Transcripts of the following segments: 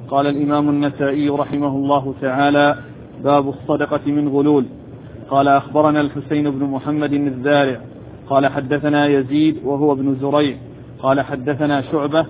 قال الإمام النسائي رحمه الله تعالى: باب الصدقة من غلول. قال: أخبرنا الحسين بن محمد الزارع قال حدثنا يزيد وهو ابن زريع قال حدثنا شعبة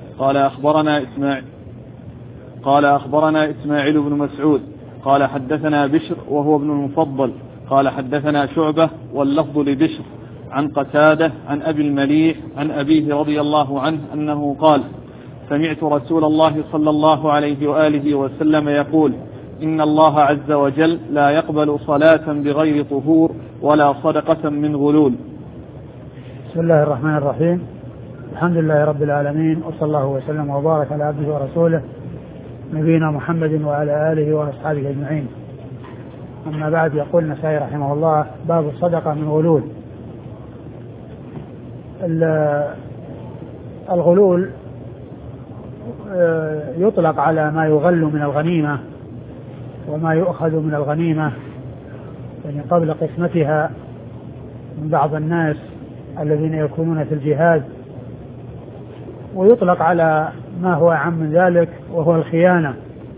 قال أخبرنا إسماعيل بن مسعود قال حدثنا بشر وهو ابن المفضل قال حدثنا شعبة واللفظ لبشر عن قتادة عن أبي المليح عن أبيه رضي الله عنه أنه قال: سمعت رسول الله صلى الله عليه وآله وسلم يقول: إن الله عز وجل لا يقبل صلاة بغير طهور ولا صدقة من غلول. بسم الله الرحمن الرحيم. الحمد لله رب العالمين، وصلى الله وسلم وبارك على عبده ورسوله نبينا محمد وعلى آله وأصحابه أجمعين. أما بعد، يقول النسائي رحمه الله: باب الصدقة من غلول. الغلول يطلق على ما يغل من الغنيمة وما يؤخذ من الغنيمة، يعني قبل قسمتها من بعض الناس الذين يكونون في الجهاد، ويطلق على ما هو أعم من ذلك وهو الخيانة.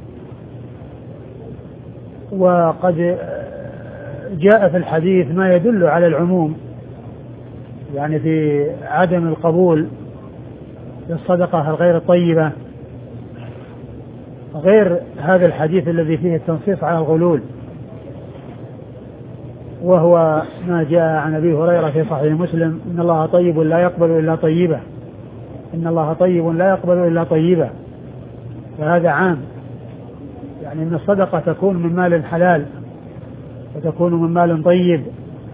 وقد جاء في الحديث ما يدل على العموم، يعني في عدم القبول للصدقة الغير الطيبة، غير هذا الحديث الذي فيه التنصيص على الغلول، وهو ما جاء عن أبي هريرة في صحيح مسلم: إن الله طيب لا يقبل إلا طيبة، إن الله طيب لا يقبل إلا طيبة. فهذا عام، يعني أن الصدقة تكون من مال حلال وتكون من مال طيب،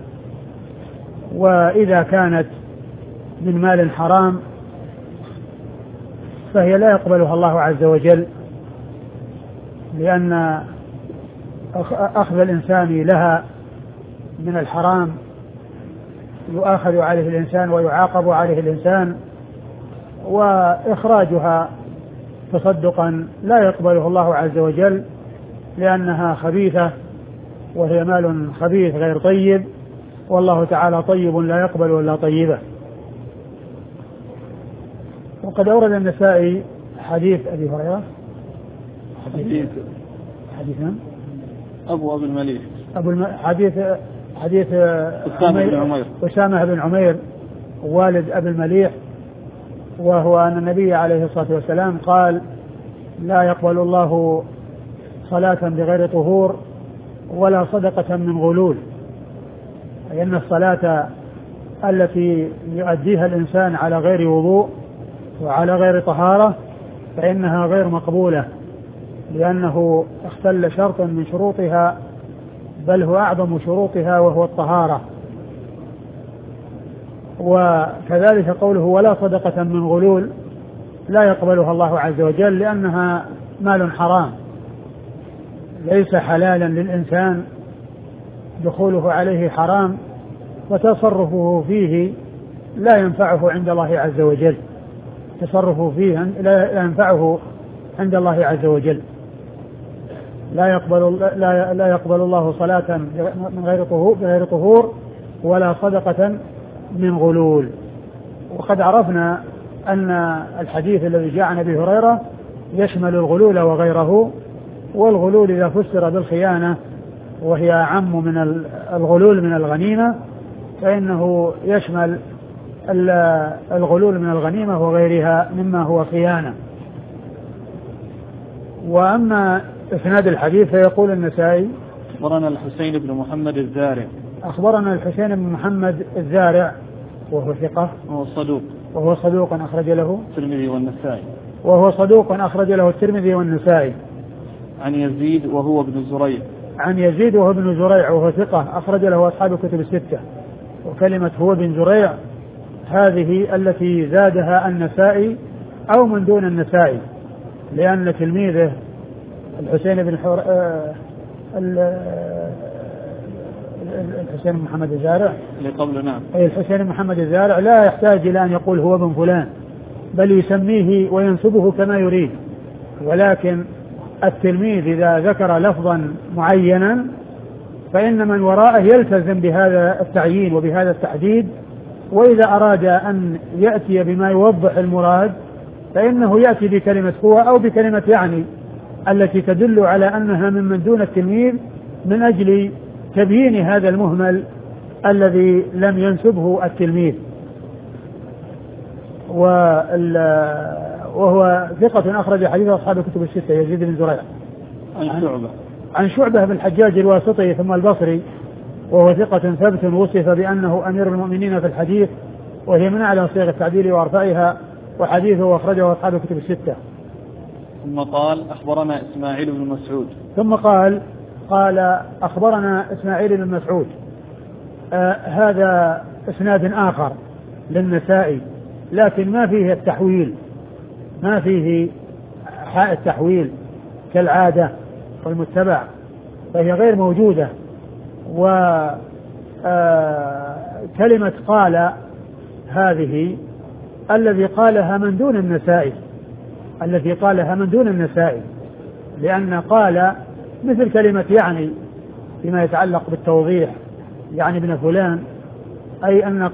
وإذا كانت من مال حرام فهي لا يقبلها الله عز وجل، لأن أخذ الإنسان لها من الحرام يؤاخذ عليه الإنسان ويعاقب عليه الإنسان، وإخراجها تصدقا لا يقبله الله عز وجل، لأنها خبيثة وهي مال خبيث غير طيب، والله تعالى طيب لا يقبل إلا طيبة. وقد أورد النسائي حديث أبي هريرة، حديث أبو المليح، حديث أسامة بن عمير والد أبي المليح، وهو أن النبي عليه الصلاة والسلام قال: لا يقبل الله صلاة بغير طهور ولا صدقة من غلول. أي أن الصلاة التي يؤديها الإنسان على غير وضوء وعلى غير طهارة فإنها غير مقبولة، لأنه اختل شرط من شروطها، بل هو أعظم شروطها وهو الطهارة. وكذلك قوله: ولا صدقة من غلول، لا يقبلها الله عز وجل، لأنها مال حرام ليس حلالا للإنسان، دخوله عليه حرام، وتصرفه فيه لا ينفعه عند الله عز وجل، تصرفه فيه لا ينفعه عند الله عز وجل. لا يقبل الله صلاة من غير طهور ولا صدقة من غلول. وقد عرفنا أن الحديث الذي جاء عن أبي هريرة يشمل الغلول وغيره، والغلول إذا فسر بالخيانة وهي أعم من الغلول من الغنيمة، فإنه يشمل الغلول من الغنيمة وغيرها مما هو خيانة. وأما إسناد الحديث فيقول النسائي: أخبرنا الحسين بن محمد الزارع. أخبرنا الحسين بن محمد الزارع وهو ثقة وهو صدوق أخرج له الترمذي والنسائي. وهو صدوق أخرج له الترمذي والنسائي. عن يزيد وهو ابن زريع. عن يزيد وهو ابن زريع وهو ثقة أخرج له أصحاب الكتب الستة. وكلمة هو بن زريع هذه التي زادها النسائي أو من دون النسائي، لأن تلميذه الحسين بن الحسين بن محمد الزارع قبل نعم أي الحسين بن محمد الزارع لا يحتاج إلى أن يقول هو ابن فلان، بل يسميه وينسبه كما يريد. ولكن التلميذ إذا ذكر لفظا معينا فإن من وراءه يلتزم بهذا التعيين وبهذا التحديد، وإذا أراد أن يأتي بما يوضح المراد فإنه يأتي بكلمة هو أو بكلمة يعني، التي تدل على أنها ممن دون التلميذ من أجل تبيين هذا المهمل الذي لم ينسبه التلميذ. وهو ثقة أخرج حديث أصحاب الكتب الستة. يزيد بن زريع عن شعبة بن الحجاج الواسطي ثم البصري، وهو ثقة ثبت وصف بأنه أمير المؤمنين في الحديث، وهي من أعلى صيغ التعديل وأرفعها، وحديثه أخرجه أصحاب الكتب الستة. ثم قال أخبرنا إسماعيل بن مسعود. ثم قال أخبرنا إسماعيل بن مسعود. هذا إسناد آخر للنسائي، لكن ما فيه التحويل، ما فيه حاء التحويل كالعادة والمتبع، فهي غير موجودة. وكلمة قال هذه الذي قالها من دون النسائي، الذي قالها من دون النسائي، لأن قال مثل كلمة يعني فيما يتعلق بالتوضيح، يعني ابن فلان، أي أن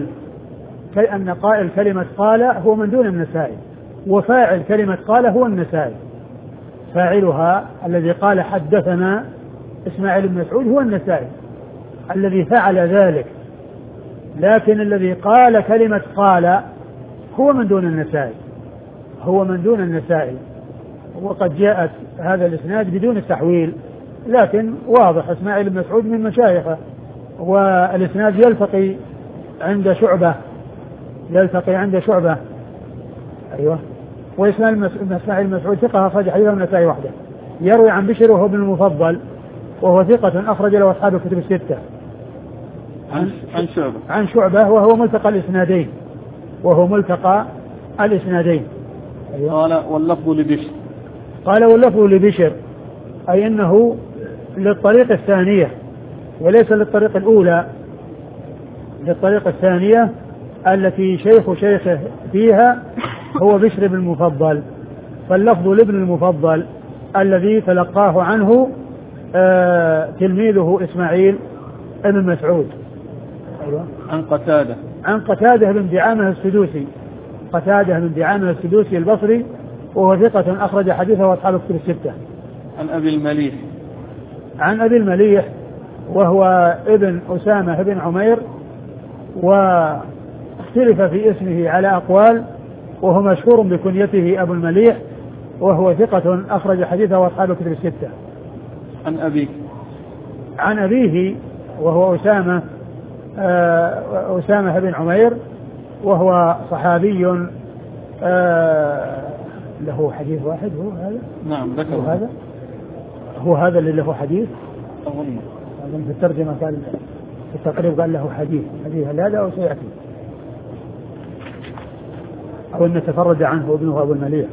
قائل كلمة قال هو من دون النسائي، وفاعل كلمة قال هو النسائي. فاعلها الذي قال حدثنا إسماعيل بن مسعود هو النسائي الذي فعل ذلك، لكن الذي قال كلمة قال هو من دون النسائي، هو من دون النسائي. وقد جاءت هذا الإسناد بدون التحويل، لكن واضح إسماعيل بن مسعود من مشايخه، والإسناد يلتقي عند شعبة. أيوة. وإسماعيل بن مسعود ثقة أخرج حديثه من النسائي وحده. يروي عن بشر وهو ابن المفضل، وهو ثقة أخرج له أصحاب الكتب الستة. عن شعبة وهو ملتقى الإسنادين. أيوة. قال واللفظ لبشر، أي أنه للطريق الثانية وليس للطريق الأولى، للطريق الثانية التي شيخه فيها هو بشر بن المفضل، فاللفظ لابن المفضل الذي تلقاه عنه تلميذه إسماعيل بن مسعود. أيوة. عن قتادة بن دعامة السدوسي البصري، وهو ثقة أخرج حديثه أصحاب الكتب الستة. عن أبي المليح وهو ابن أسامة بن عمير، واختلف في اسمه على أقوال، وهو مشهور بكنيته أبو المليح، وهو ثقة أخرج حديثه أصحاب الكتب الستة. عن أبيه وهو أسامة بن عمير، وهو صحابي له حديث واحد. هو هذا؟ نعم ذكر. هو هذا اللي له حديث؟ أظن في الترجمة قال في التقريب قال له حديث هذا أو سيأتي، أو أن تفرد عنه ابنه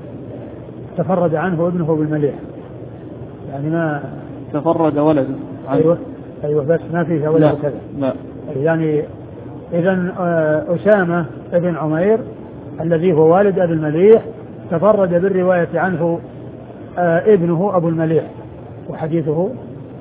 أبو المليح، يعني ما تفرد ولده. أيوة بس ما فيه ولده كذا. لا. يعني إذن أسامة بن عمير الذي هو والد أبي المليح تفرد بالرواية عنه ابنه أبو المليح، وحديثه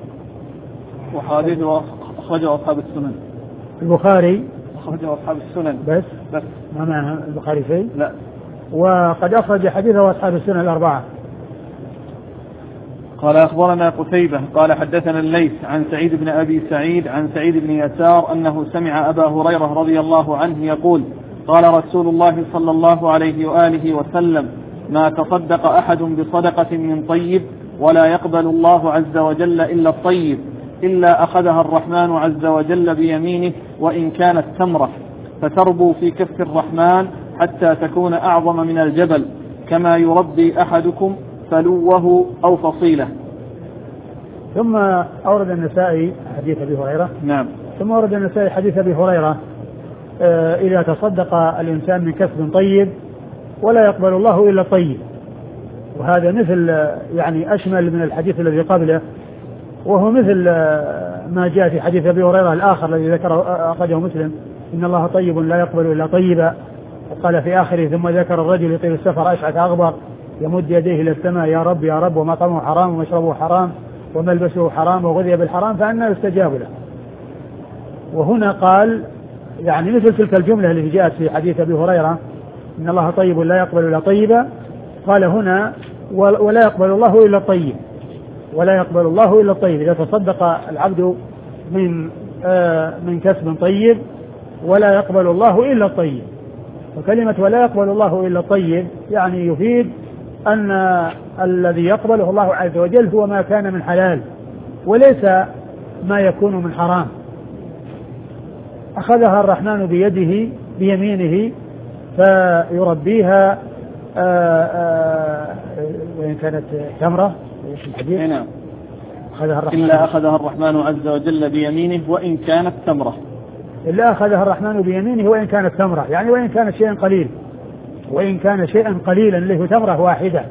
أخرجه أصحاب السنن. البخاري أخرجه أصحاب السنن بس ما معنى البخاري شيء؟ لا. وقد أخرج حديثه أصحاب السنن الأربعة. قال أخبرنا قتيبة قال حدثنا الليث عن سعيد بن أبي سعيد عن سعيد بن يسار أنه سمع أبا هريرة رضي الله عنه يقول قال رسول الله صلى الله عليه وآله وسلم ما تصدق أحد بصدقة من طيب ولا يقبل الله عز وجل إلا الطيب إلا أخذها الرحمن عز وجل بيمينه وإن كانت تمرة فتربو في كف الرحمن حتى تكون أعظم من الجبل كما يربي أحدكم فلوه أو فصيله. ثم أورد النسائي حديث أبي هريرة. نعم. ثم أورد النسائي حديث أبي هريرة إذا تصدق الإنسان من كسب طيب ولا يقبل الله إلا طيب، وهذا مثل يعني أشمل من الحديث الذي قبله، وهو مثل ما جاء في حديث أبي هريرة الآخر الذي ذكره أخرجه مسلم إن الله طيب لا يقبل إلا طيبا، وقال في آخره ثم ذكر الرجل يطيل السفر أشعث أغبر يمد يديه إلى السماء يا رب ومطعمه حرام ومشربه حرام وملبسه حرام وغذي بالحرام فأنى يستجاب له. وهنا قال يعني مثل تلك الجملة التي جاءت في حديث أبي هريرة إن الله طيب لا يقبل إلا طيبا، قال هنا ولا يقبل الله إلا الطيب، ولا يقبل الله إلا الطيب. إذا تصدق العبد من كسب طيب ولا يقبل الله إلا الطيب. وكلمة ولا يقبل الله إلا الطيب يعني يفيد أن الذي يقبله الله عز وجل هو ما كان من حلال وليس ما يكون من حرام. أخذها الرحمن بيمينه فيربيها وإن كانت تمرة هنا إلا أخذها الرحمن عز وجل بيمينه وإن كانت تمرة. إلا أخذها الرحمن بيمينه وإن كانت تمرة، يعني وإن كان شيئا قليل، وإن كان شيئا قليلا له تمرة واحدة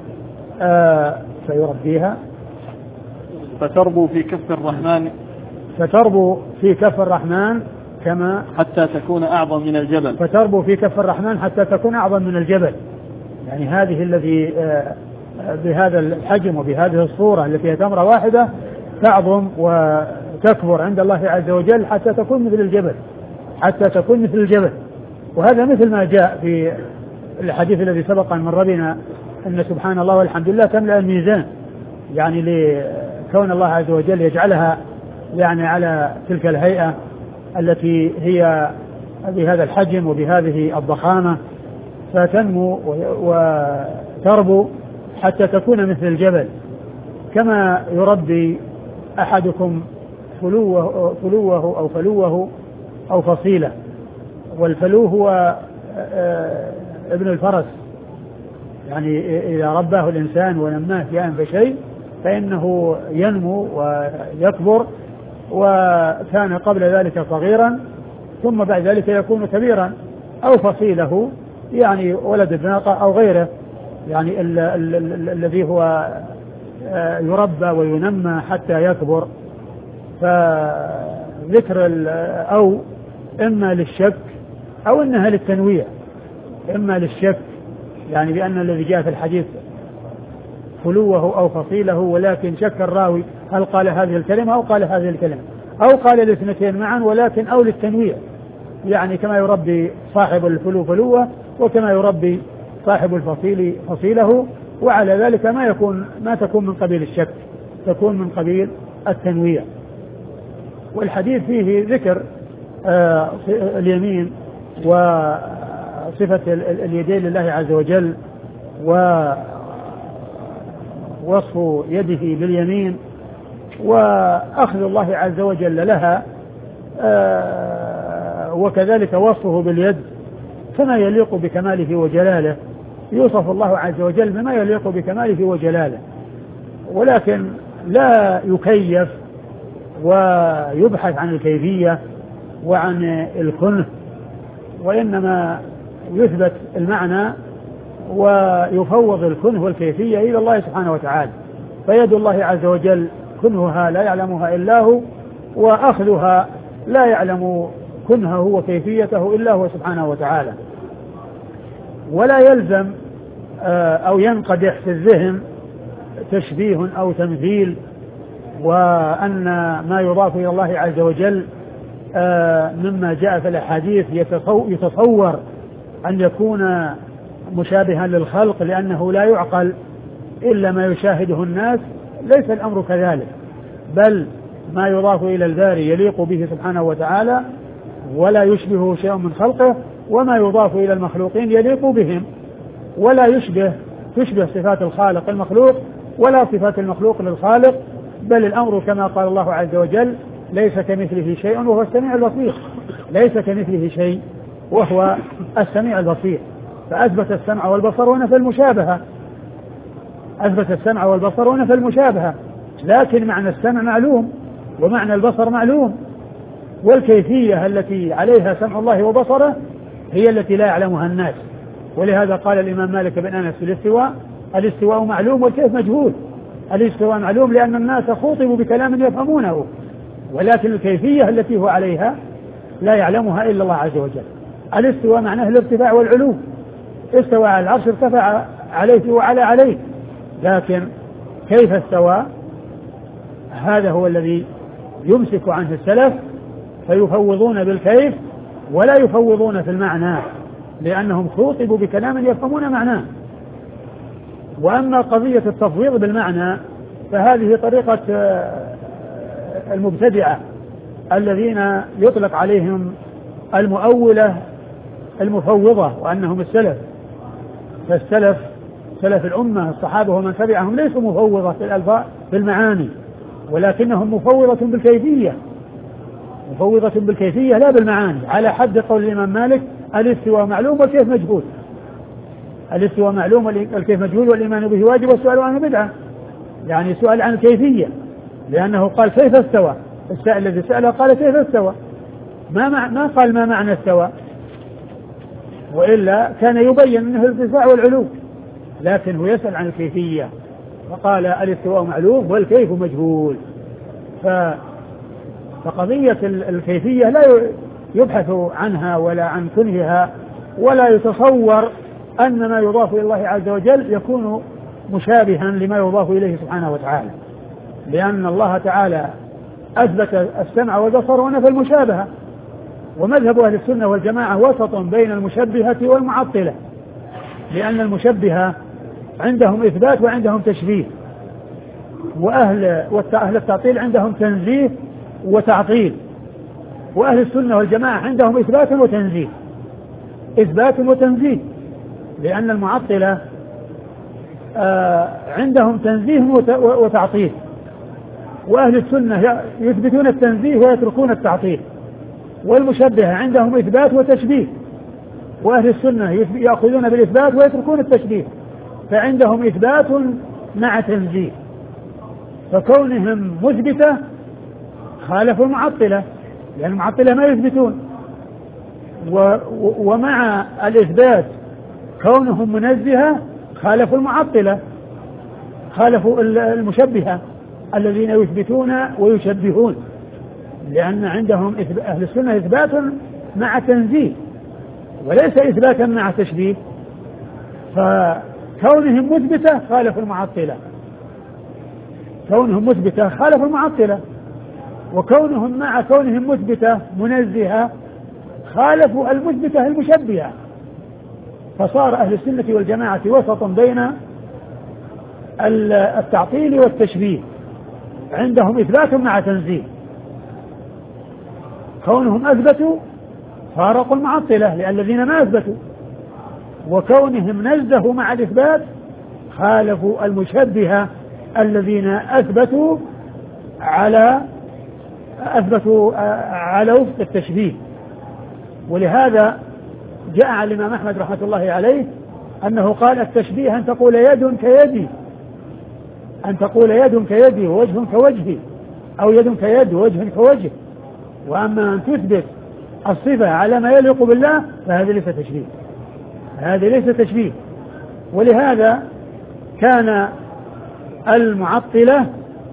فيربيها فتربو في كف الرحمن، فتربو في كف الرحمن كما حتى تكون أعظم من الجبل، فتربو في كف الرحمن حتى تكون أعظم من الجبل. يعني هذه الذي بهذا الحجم وبهذه الصورة التي فيها تمرة واحدة تعظم وتكبر عند الله عز وجل حتى تكون مثل الجبل، حتى تكون مثل الجبل. وهذا مثل ما جاء في الحديث الذي سبق من ربنا أن سبحان الله والحمد لله تملأ الميزان، يعني لكون الله عز وجل يجعلها يعني على تلك الهيئة التي هي بهذا الحجم وبهذه الضخامة، فتنمو وتربو حتى تكون مثل الجبل. كما يربي أحدكم فلوه أو فلوه أو فصيلة، والفلو هو ابن الفرس، يعني إذا رباه الإنسان ونماه شيئا فشيء فإنه ينمو ويكبر، وكان قبل ذلك صغيرا ثم بعد ذلك يكون كبيرا. أو فصيله يعني ولد الناقة أو غيره، يعني الذي هو يربى وينمى حتى يكبر. فذكر أو إما للشك أو إنها للتنويع، إما للشك يعني بأن الذي جاء في الحديث فلوه أو فصيله، ولكن شك الراوي هل قال هذه الكلمة أو قال هذه الكلمة أو قال الاثنتين معا، ولكن أو للتنويع، يعني كما يربي صاحب الفلو فلوه وكما يربي صاحب الفصيل فصيله. وعلى ذلك ما تكون من قبيل الشك، تكون من قبيل التنويع. والحديث فيه ذكر اليمين وصفة اليدين لله عز وجل ووصف يده باليمين وأخذ الله عز وجل لها، وكذلك وصفه باليد كما يليق بكماله وجلاله. يوصف الله عز وجل بما يليق بكماله وجلاله، ولكن لا يكيف ويبحث عن الكيفية وعن الكنه، وإنما يثبت المعنى ويفوض الكنه والكيفية إلى الله سبحانه وتعالى. فيد الله عز وجل كنهها لا يعلمها إلا هو، وأخذها لا يعلم كنهه وكيفيته إلا هو سبحانه وتعالى. ولا يلزم أو ينقدح في الذهن تشبيه أو تمثيل، وأن ما يضاف إلى الله عز وجل مما جاء في الأحاديث يتصور أن يكون مشابها للخلق لأنه لا يعقل إلا ما يشاهده الناس. ليس الأمر كذلك، بل ما يضاف إلى الباري يليق به سبحانه وتعالى ولا يشبه شيء من خلقه، وما يضاف إلى المخلوقين يليق بهم ولا تشبه صفات الخالق المخلوق ولا صفات المخلوق للخالق. بل الأمر كما قال الله عز وجل ليس كمثله شيء وهو السميع البصير، ليس كمثله شيء وهو السميع البصير. فأثبت السمع والبصر ونفى المشابهة، أثبت السمع والبصر ونفى المشابهة، لكن معنى السمع معلوم ومعنى البصر معلوم، والكيفية التي عليها سمع الله وبصره هي التي لا يعلمها الناس. ولهذا قال الإمام مالك بن أنس في الاستواء معلوم والكيف مجهول. الاستواء معلوم لأن الناس خوطبوا بكلام يفهمونه، ولكن الكيفية التي هو عليها لا يعلمها إلا الله عز وجل. الاستواء معناه الارتفاع والعلو، استوى على العرش ارتفع عليه وعلى عليه، لكن كيف استوى هذا هو الذي يمسك عنه السلف، فيفوضون بالكيف ولا يفوضون في المعنى لأنهم خوطبوا بكلام يفهمون معناه. وأما قضية التفويض بالمعنى فهذه طريقة المبتدعة الذين يطلق عليهم المؤولة المفوضة وأنهم السلف. فالسلف سلف الأمة الصحابة ومن تبعهم ليسوا مفوضة في الألفاظ في المعاني، ولكنهم مفوضة بالكيفية، مفوضة بالكيفية لا بالمعاني، على حد قول الإمام مالك الاستواء معلوم والكيف مجهول. الاستواء معلوم والكيف مجهول والإيمان به واجب والسؤال عنه بدعة، يعني سؤال عن الكيفية، لأنه قال كيف استوى، السائل الذي سأله قال كيف استوى، ما قال ما معنى استوى، وإلا كان يبين أنه الارتفاع والعلو، لكن هو يسأل عن الكيفية فقال الاستواء معلوم والكيف مجهول. فقضية الكيفية لا يبحث عنها ولا عن كنهها، ولا يتصور أن ما يضاف إلى الله عز وجل يكون مشابها لما يضاف إليه سبحانه وتعالى، لأن الله تعالى أثبت السمع والبصر ونفى المشابهة. ومذهب أهل السنة والجماعة وسط بين المشبهة والمعطلة، لأن المشبهة عندهم إثبات وعندهم تشبيه، وأهل التعطيل عندهم تنزيه وتعطيل، وأهل السنة والجماعة عندهم إثبات وتنزيه، إثبات وتنزيه، لأن المعطلة عندهم تنزيه وتعطيل، وأهل السنة يثبتون التنزيه ويتركون التعطيل، والمشبهة عندهم إثبات وتشبيه، وأهل السنة يأخذون بالإثبات ويتركون التشبيه، فعندهم إثبات مع تنزيه. فكونهم مثبتة خالفوا المعطلة، لأن المعطلة ما يثبتون، ومع الإثبات كونهم منزهة خالفوا المعطلة، خالفوا المشبهة الذين يثبتون ويشبهون، لأن عندهم أهل السنة إثبات مع تنزيه وليس إثباتا مع تشبيه، فكونهم مثبتة خالفوا المعطلة، كونهم مثبتة خالفوا المعطلة، وكونهم مع كونهم مثبتة منزهة خالفوا المثبتة المشبهة. فصار أهل السنة والجماعة وسط بين التعطيل والتشبيه، عندهم إثبات مع تنزيه، كونهم أثبتوا فارقوا المعطلة لأن الذين ما أثبتوا، وكونهم نزهوا مع الإثبات خالفوا المشبهة الذين أثبتوا على وفق التشبيه. ولهذا جاء عن الإمام أحمد رحمة الله عليه أنه قال التشبيه أن تقول يد كيدي، أن تقول يد كيدي ووجه كوجهي، أو يد كيد ووجه كوجه، وأما أن تثبت الصفة على ما يليق بالله فهذا ليس تشبيه، هذا ليس تشبيه. ولهذا كان المعطلة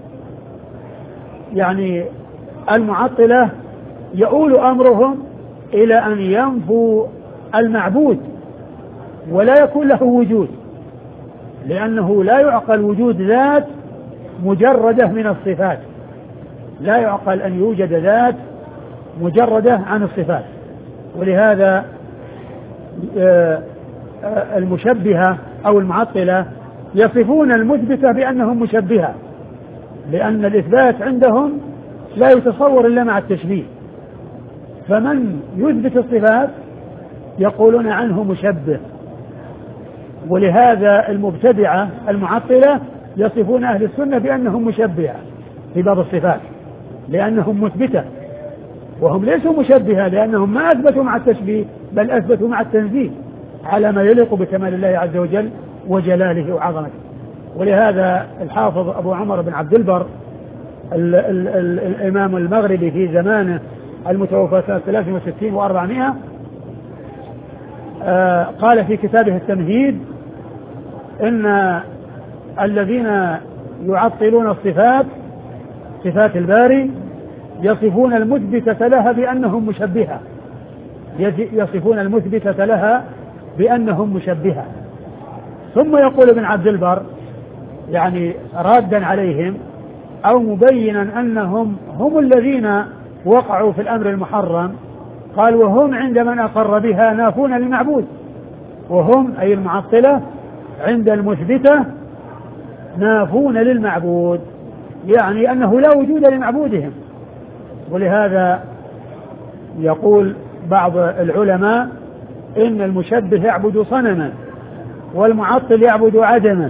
يؤول أمرهم إلى أن ينفوا المعبود ولا يكون له وجود، لأنه لا يعقل وجود ذات مجردة من الصفات، لا يعقل أن يوجد ذات مجردة عن الصفات. ولهذا المشبهة أو المعطلة يصفون المثبتة بأنهم مشبهة، لأن الإثبات عندهم لا يتصور إلا مع التشبيه، فمن يثبت الصفات يقولون عنه مشبه. ولهذا المبتدعة المعطلة يصفون أهل السنة بأنهم مشبهة في باب الصفات، لأنهم مثبتة، وهم ليسوا مشبهة لأنهم ما أثبتوا مع التشبيه بل أثبتوا مع التنزيه على ما يليق بكمال الله عز وجل وجلاله وعظمته. ولهذا الحافظ أبو عمر بن عبد البر الإمام المغربي في زمانه المتوفى سنة 63 و400 قال في كتابه التمهيد إن الذين يعطلون الصفات، صفات الباري، يصفون المثبتة لها بأنهم مشبهة، يصفون المثبتة لها بأنهم مشبهة. ثم يقول ابن عبد البر يعني رادا عليهم أو مبينا أنهم هم الذين وقعوا في الأمر المحرم، قال وهم عند من أقر بها نافون للمعبود، وهم أي المعطلة عند المثبتة نافون للمعبود، يعني أنه لا وجود لمعبودهم. ولهذا يقول بعض العلماء إن المشبه يعبد صنما والمعطل يعبد عدما،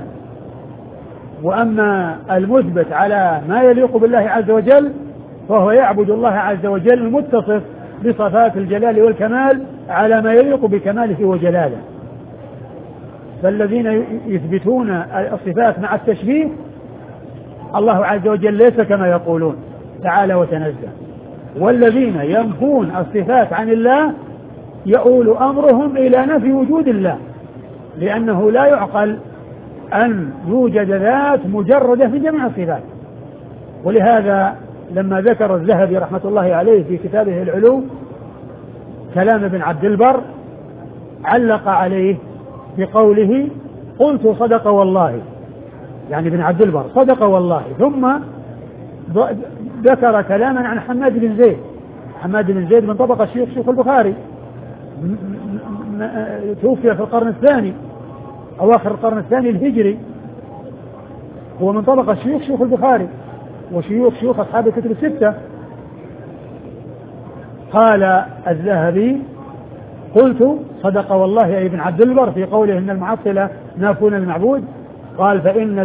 وأما المثبت على ما يليق بالله عز وجل فهو يعبد الله عز وجل المتصف بصفات الجلال والكمال على ما يليق بكماله وجلاله. فالذين يثبتون الصفات مع التشبيه الله عز وجل ليس كما يقولون تعالى وتنزه، والذين ينفون الصفات عن الله يؤول أمرهم إلى نفي وجود الله، لأنه لا يعقل أن يوجد ذات مجردة في جميع الصفات. ولهذا لما ذكر الذهبي رحمة الله عليه في كتابه العلوم كلام ابن عبد البر علق عليه بقوله قلت صدق والله، يعني ابن عبد البر صدق والله، ثم ذكر كلاما عن حماد بن زيد. حماد بن زيد من طبقة شيوخ البخاري، توفي في القرن الثاني أواخر القرن الثاني الهجري، هو من طبقة شيوخ البخاري وشيوخ أصحاب الكتب الستة. قال الذهبي قلت صدق والله يا ابن عبد البر في قوله إن المعطلة نافون المعبود، قال فإن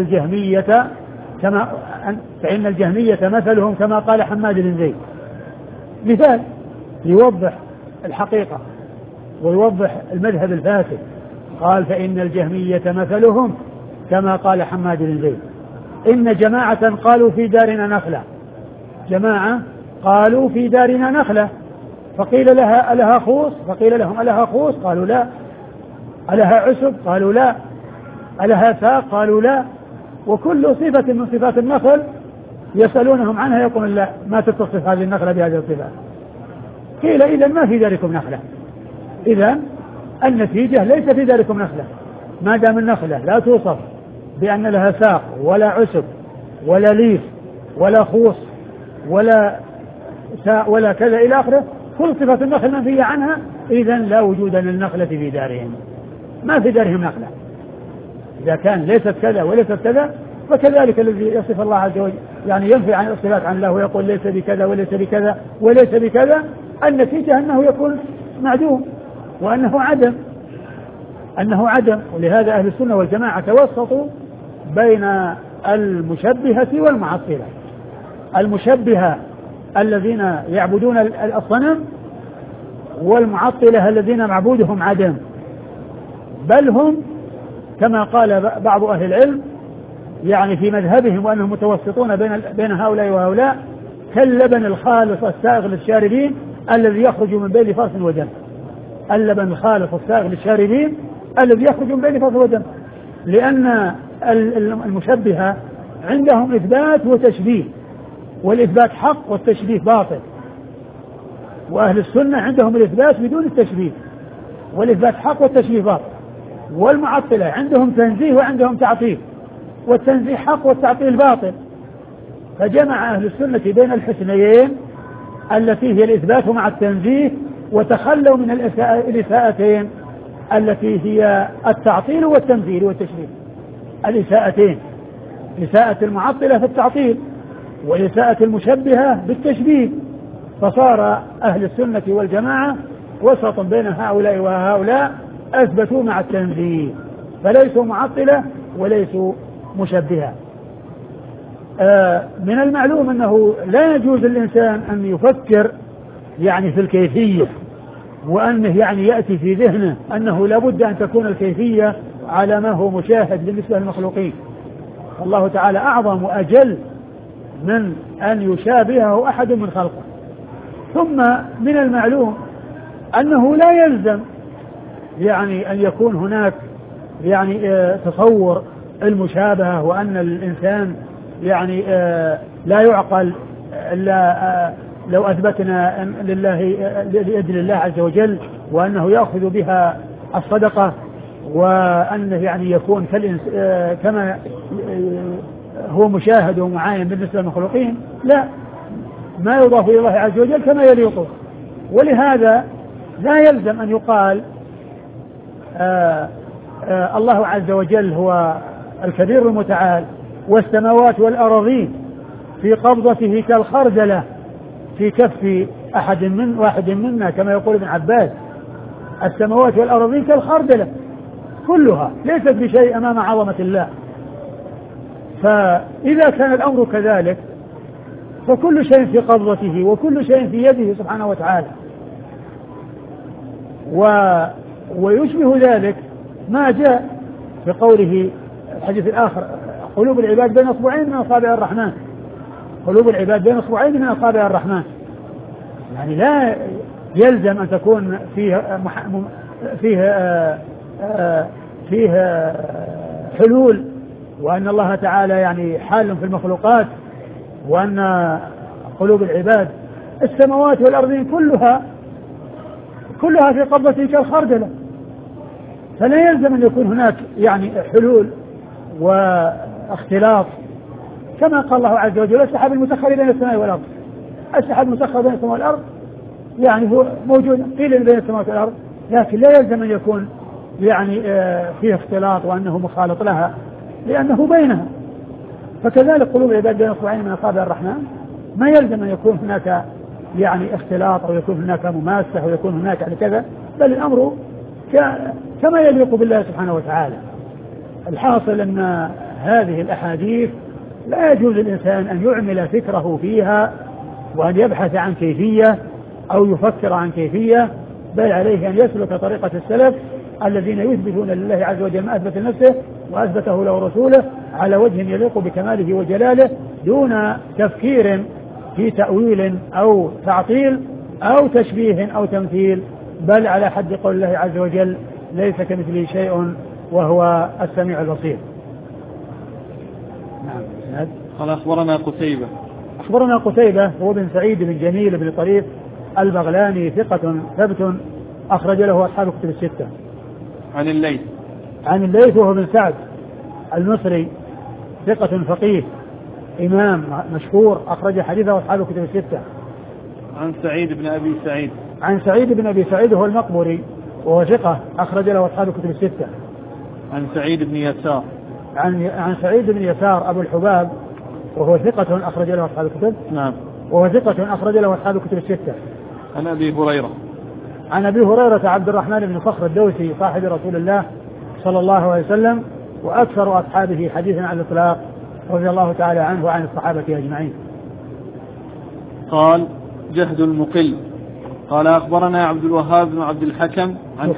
الجهمية مثلهم كما قال حماد بن زيد، مثال يوضح الحقيقة ويوضح المذهب الفاسد. قال فإن الجهمية مثلهم كما قال حماد بن زيد، إن جماعة قالوا في دارنا نخلة، جماعة قالوا في دارنا نخلة، فقيل لها ألها خوص، فقيل لهم ألها خوص، قالوا لا. ألها عسب، قالوا لا. ألها ساق، قالوا لا. وكل صفة من صفات النخل يسألونهم عنها يقولون لا، ما تتصف هذه النخلة بهذه الصفات. قيل إذا ما في داركم نخلة، إذا النتيجة ليس في داركم نخلة، ما دام النخلة لا توصف بأن لها ساق ولا عسب ولا ليف ولا خوص ولا كذا إلى آخره، كل صفة النخل منفية عنها، إذا لا وجود للنخلة في دارهم، ما في دارهم نخلة. إذا كان ليست كذا وليست كذا فكذلك الذي يصف الله عز وجل يعني ينفي عن الصفات عن الله ويقول ليس بكذا وليس بكذا وليس بكذا، النتيجة أنه يكون معدوم وأنه عدم. ولهذا أهل السنة والجماعة توسطوا بين المشبهة والمعطلة. المشبهة الذين يعبدون الصنم، والمعطلة الذين معبودهم عدم، بل هم كما قال بعض أهل العلم يعني في مذهبهم وأنهم متوسطون بين هؤلاء وهؤلاء، كاللبن الخالص السائغ للشاربين الذي يخرج من بين فرث ودم. اللبن الخالص السائغ للشاربين الذي يخرج من بين فرث ودم، لأن المشبهة عندهم إثبات وتشبيه، والإثبات حق والتشبيه باطل، وأهل السنة عندهم الإثبات بدون التشبيه، والإثبات حق والتشبيه باطل. والمعطلة عندهم تنزيه وعندهم تعطيل، والتنزيه حق والتعطيل باطل. فجمع أهل السنة بين الحسنيين التي هي الإثبات مع التنزيه، وتخلوا من الإساءتين التي هي التعطيل والتمثيل والتشبيه. الإساءتين، إساءة المعطلة في التعطيل وإساءة المشبهة بالتشبيه. فصار أهل السنة والجماعة وسط بين هؤلاء وهؤلاء، أثبتوا مع التنزيه، فليسوا معطلة وليسوا مشبهة. من المعلوم أنه لا يجوز للإنسان أن يفكر يعني في الكيفية، وأنه يعني يأتي في ذهنه أنه لابد أن تكون الكيفية على ما هو مشاهد بالنسبة للمخلوقين. الله تعالى أعظم وأجل من أن يشابهه أحد من خلقه. ثم من المعلوم أنه لا يلزم يعني أن يكون هناك يعني تصور المشابهة، وأن الإنسان يعني لا يعقل إلا لو أثبتنا لأجل الله عز وجل، وأنه يأخذ بها الصدقة، وأنه يعني يكون كما هو مشاهد ومعاين بالنسبة للمخلوقين. لا، ما يضاف إلى الله عز وجل كما يليق. ولهذا لا يلزم أن يقال الله عز وجل هو الكبير المتعال والسماوات والأراضين في قبضته كالخردلة في كف واحد منا كما يقول ابن عباس. السماوات والأراضين كالخردلة كلها ليست بشيء أمام عظمة الله. فإذا كان الأمر كذلك فكل شيء في قبضته وكل شيء في يده سبحانه وتعالى. ويشبه ذلك ما جاء في قوله الحديث الآخر: قلوب العباد بين أصبعين من أصابع الرحمن. قلوب العباد بين أصبعين من أصابع الرحمن، يعني لا يلزم أن تكون فيه حلول، وأن الله تعالى يعني حال في المخلوقات، وأن قلوب العباد السماوات والأرضين كلها في قبضة كالخردلة، فلا يلزم أن يكون هناك يعني حلول واختلاط، كما قال الله عز وجل: السحاب المسخر بين السماء والأرض. السحاب المسخر بين السماء والأرض يعني هو موجود قيل بين السماء والأرض، لكن لا يلزم أن يكون يعني فيه اختلاط وأنه مخالط لها، لأنه بينها. فكذلك قلوب العباد بين أصبعين من أصابع الرحمن، ما يلزم أن يكون هناك يعني اختلاط أو يكون هناك مماسة أو يكون هناك يعني كذا، بل الأمر كما يليق بالله سبحانه وتعالى. الحاصل أن هذه الأحاديث لا يجوز للإنسان أن يعمل فكره فيها وأن يبحث عن كيفية أو يفكر عن كيفية، بل عليه أن يسلك طريقة السلف الذين يثبتون لله عز وجل ما أثبت نفسه وأثبته له رسوله على وجه يليق بكماله وجلاله، دون تفكير في تأويل أو تعطيل أو تشبيه أو تمثيل، بل على حد قول الله عز وجل: ليس كمثله شيء وهو السميع البصير. نعم. قال: أخبرنا قتيبة. أخبرنا قتيبة هو بن سعيد بن جميل بن طريف البغلاني، ثقة ثبت أخرج له أصحاب الكتب الستة. عن الليث. عن الليث وهو بن سعد المصري، ثقة فقيه إمام مشهور، أخرج حديثه أصحاب الكتب الستة. عن سعيد بن أبي سعيد. عن سعيد بن أبي سعيد هو المقبري وهو ثقة أخرج له أصحاب الكتب الستة. عن سعيد بن يسار. عن سعيد بن يسار أبو الحباب وهو ثقة أخرج له أصحاب الكتب. نعم. وهو ثقة أخرج له أصحاب الكتب الستة. عن أبي هريرة. عن أبي هريرة عبد الرحمن بن صخر الدوسي صاحب رسول الله صلى الله عليه وسلم وأكثر أصحابه حديثا على الإطلاق رضي الله تعالى عنه وعن الصحابة أجمعين. قال: جهد المقل. قال: أخبرنا عبد الوهاب بن عبد الحكم عن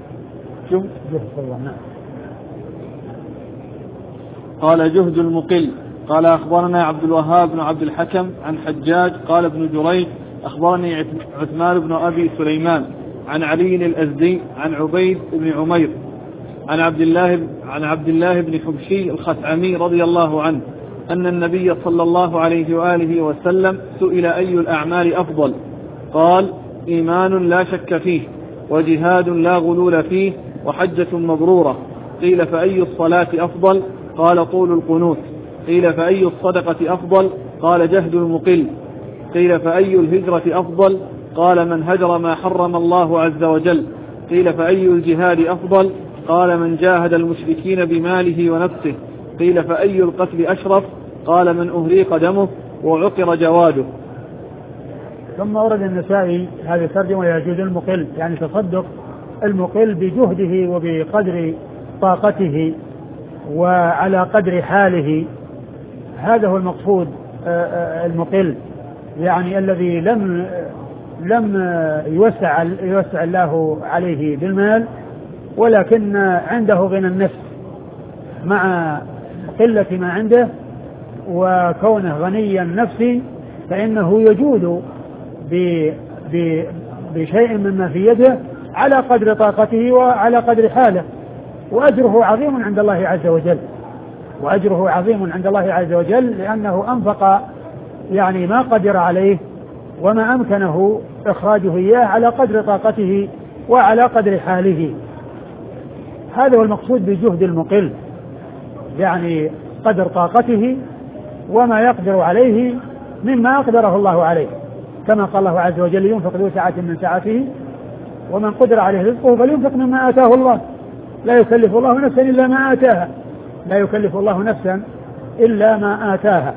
قال: جهد المقل. قال: أخبرنا عبد الوهاب بن عبد الحكم عن حجاج قال: ابن جريج أخبرني عثمان بن أبي سليمان عن علي الأزدي عن عبيد بن عمير عن عبد الله بن حبشي الخثعمي رضي الله عنه أن النبي صلى الله عليه وآله وسلم سئل: أي الأعمال أفضل؟ قال: إيمان لا شك فيه، وجهاد لا غلول فيه، وحجة مبرورة. قيل: فأي الصلاة أفضل؟ قال: طول القنوت. قيل: فأي الصدقة أفضل؟ قال: جهد المقل. قيل: فأي الهجرة أفضل؟ قال: من هجر ما حرم الله عز وجل. قيل: فأي الجهاد أفضل؟ قال: من جاهد المشركين بماله ونفسه. قيل: فأي القتل أشرف؟ قال: من أهريق دمه وعقر جواده. ثم ورد النسائي هذه الترجمة: يجوز المقل، يعني تصدق المقل بجهده وبقدر طاقته وعلى قدر حاله. هذا هو المقصود المقل، يعني الذي لم يوسع الله عليه بالمال، ولكن عنده غنى النفس مع قلة ما عنده وكونه غنيا نفسي، فإنه يجود بشيء مما في يده على قدر طاقته وعلى قدر حاله، وأجره عظيم عند الله عز وجل. وأجره عظيم عند الله عز وجل لأنه أنفق يعني ما قدر عليه وما أمكنه إخراجه إياه على قدر طاقته وعلى قدر حاله. هذا هو المقصود بجهد المقل، يعني قدر طاقته وما يقدر عليه مما أقدره الله عليه، كما قال الله عز وجل: ينفق ذو سعة من سعته ومن قدر عليه رزقه فلينفق مما آتاه الله لا يكلف الله نفسا إلا ما آتاها. لا يكلف الله نفسا إلا ما آتاها.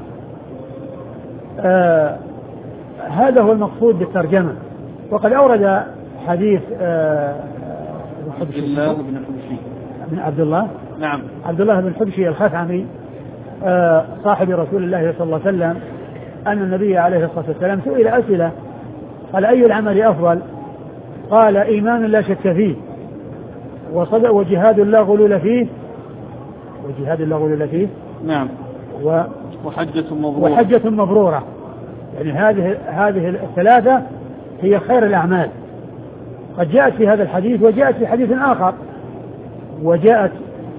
هذا هو المقصود بالترجمة. وقد أورد حديث عبد الله بن حبشي من عبد الله، نعم، عبد الله بن حبشي الخثعمي صاحب رسول الله صلى الله عليه وسلم، أن النبي عليه الصلاة والسلام سئل أسئلة، قال أي العمل أفضل؟ قال إيمان لا شك فيه، وجهاد لا غلول فيه، وجهاد لا غلول فيه، نعم، وحجة مبرورة، وحجة مبرورة. يعني هذه الثلاثة هي خير الأعمال. قد جاءت في هذا الحديث وجاءت في حديث آخر، وجاءت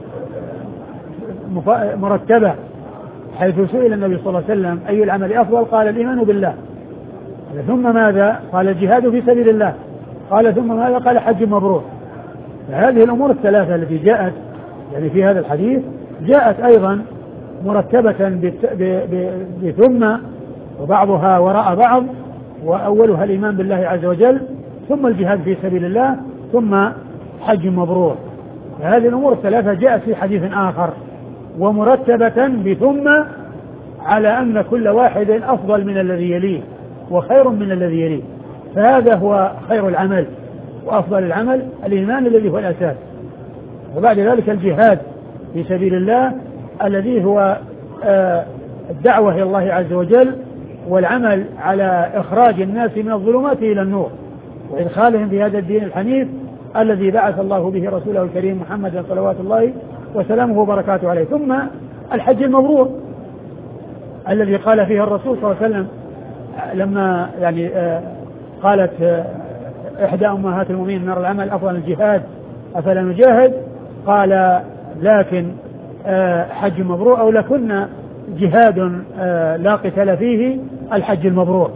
مرتبة، حيث سئل النبي صلى الله عليه وسلم أي العمل أفضل؟ قال الإيمان بالله. ثم ماذا؟ قال الجهاد في سبيل الله. قال ثم ماذا؟ قال حج مبرور. فهذه الأمور الثلاثة التي جاءت يعني في هذا الحديث جاءت أيضا مرتبة بثم، وبعضها وراء بعض، وأولها الإيمان بالله عز وجل، ثم الجهاد في سبيل الله، ثم حج مبرور. فهذه الأمور الثلاثة جاءت في حديث آخر ومرتبة بثم، على أن كل واحد أفضل من الذي يليه وخير من الذي يليه. فهذا هو خير العمل وأفضل العمل الإيمان الذي هو الأساس، وبعد ذلك الجهاد في سبيل الله الذي هو الدعوة إلى الله عز وجل، والعمل على إخراج الناس من الظلمات إلى النور، وإدخالهم في هذا الدين الحنيف الذي بعث الله به رسوله الكريم محمد صلوات الله وسلامه وبركاته عليه. ثم الحج المبرور الذي قال فيه الرسول صلى الله عليه وسلم لما يعني قالت إحدى أمهات المؤمنين نرى العمل أفضل الجهاد أفلا نجاهد؟ قال لكن حج مبرور، أو لكن جهاد لا قتال فيه الحج المبرور.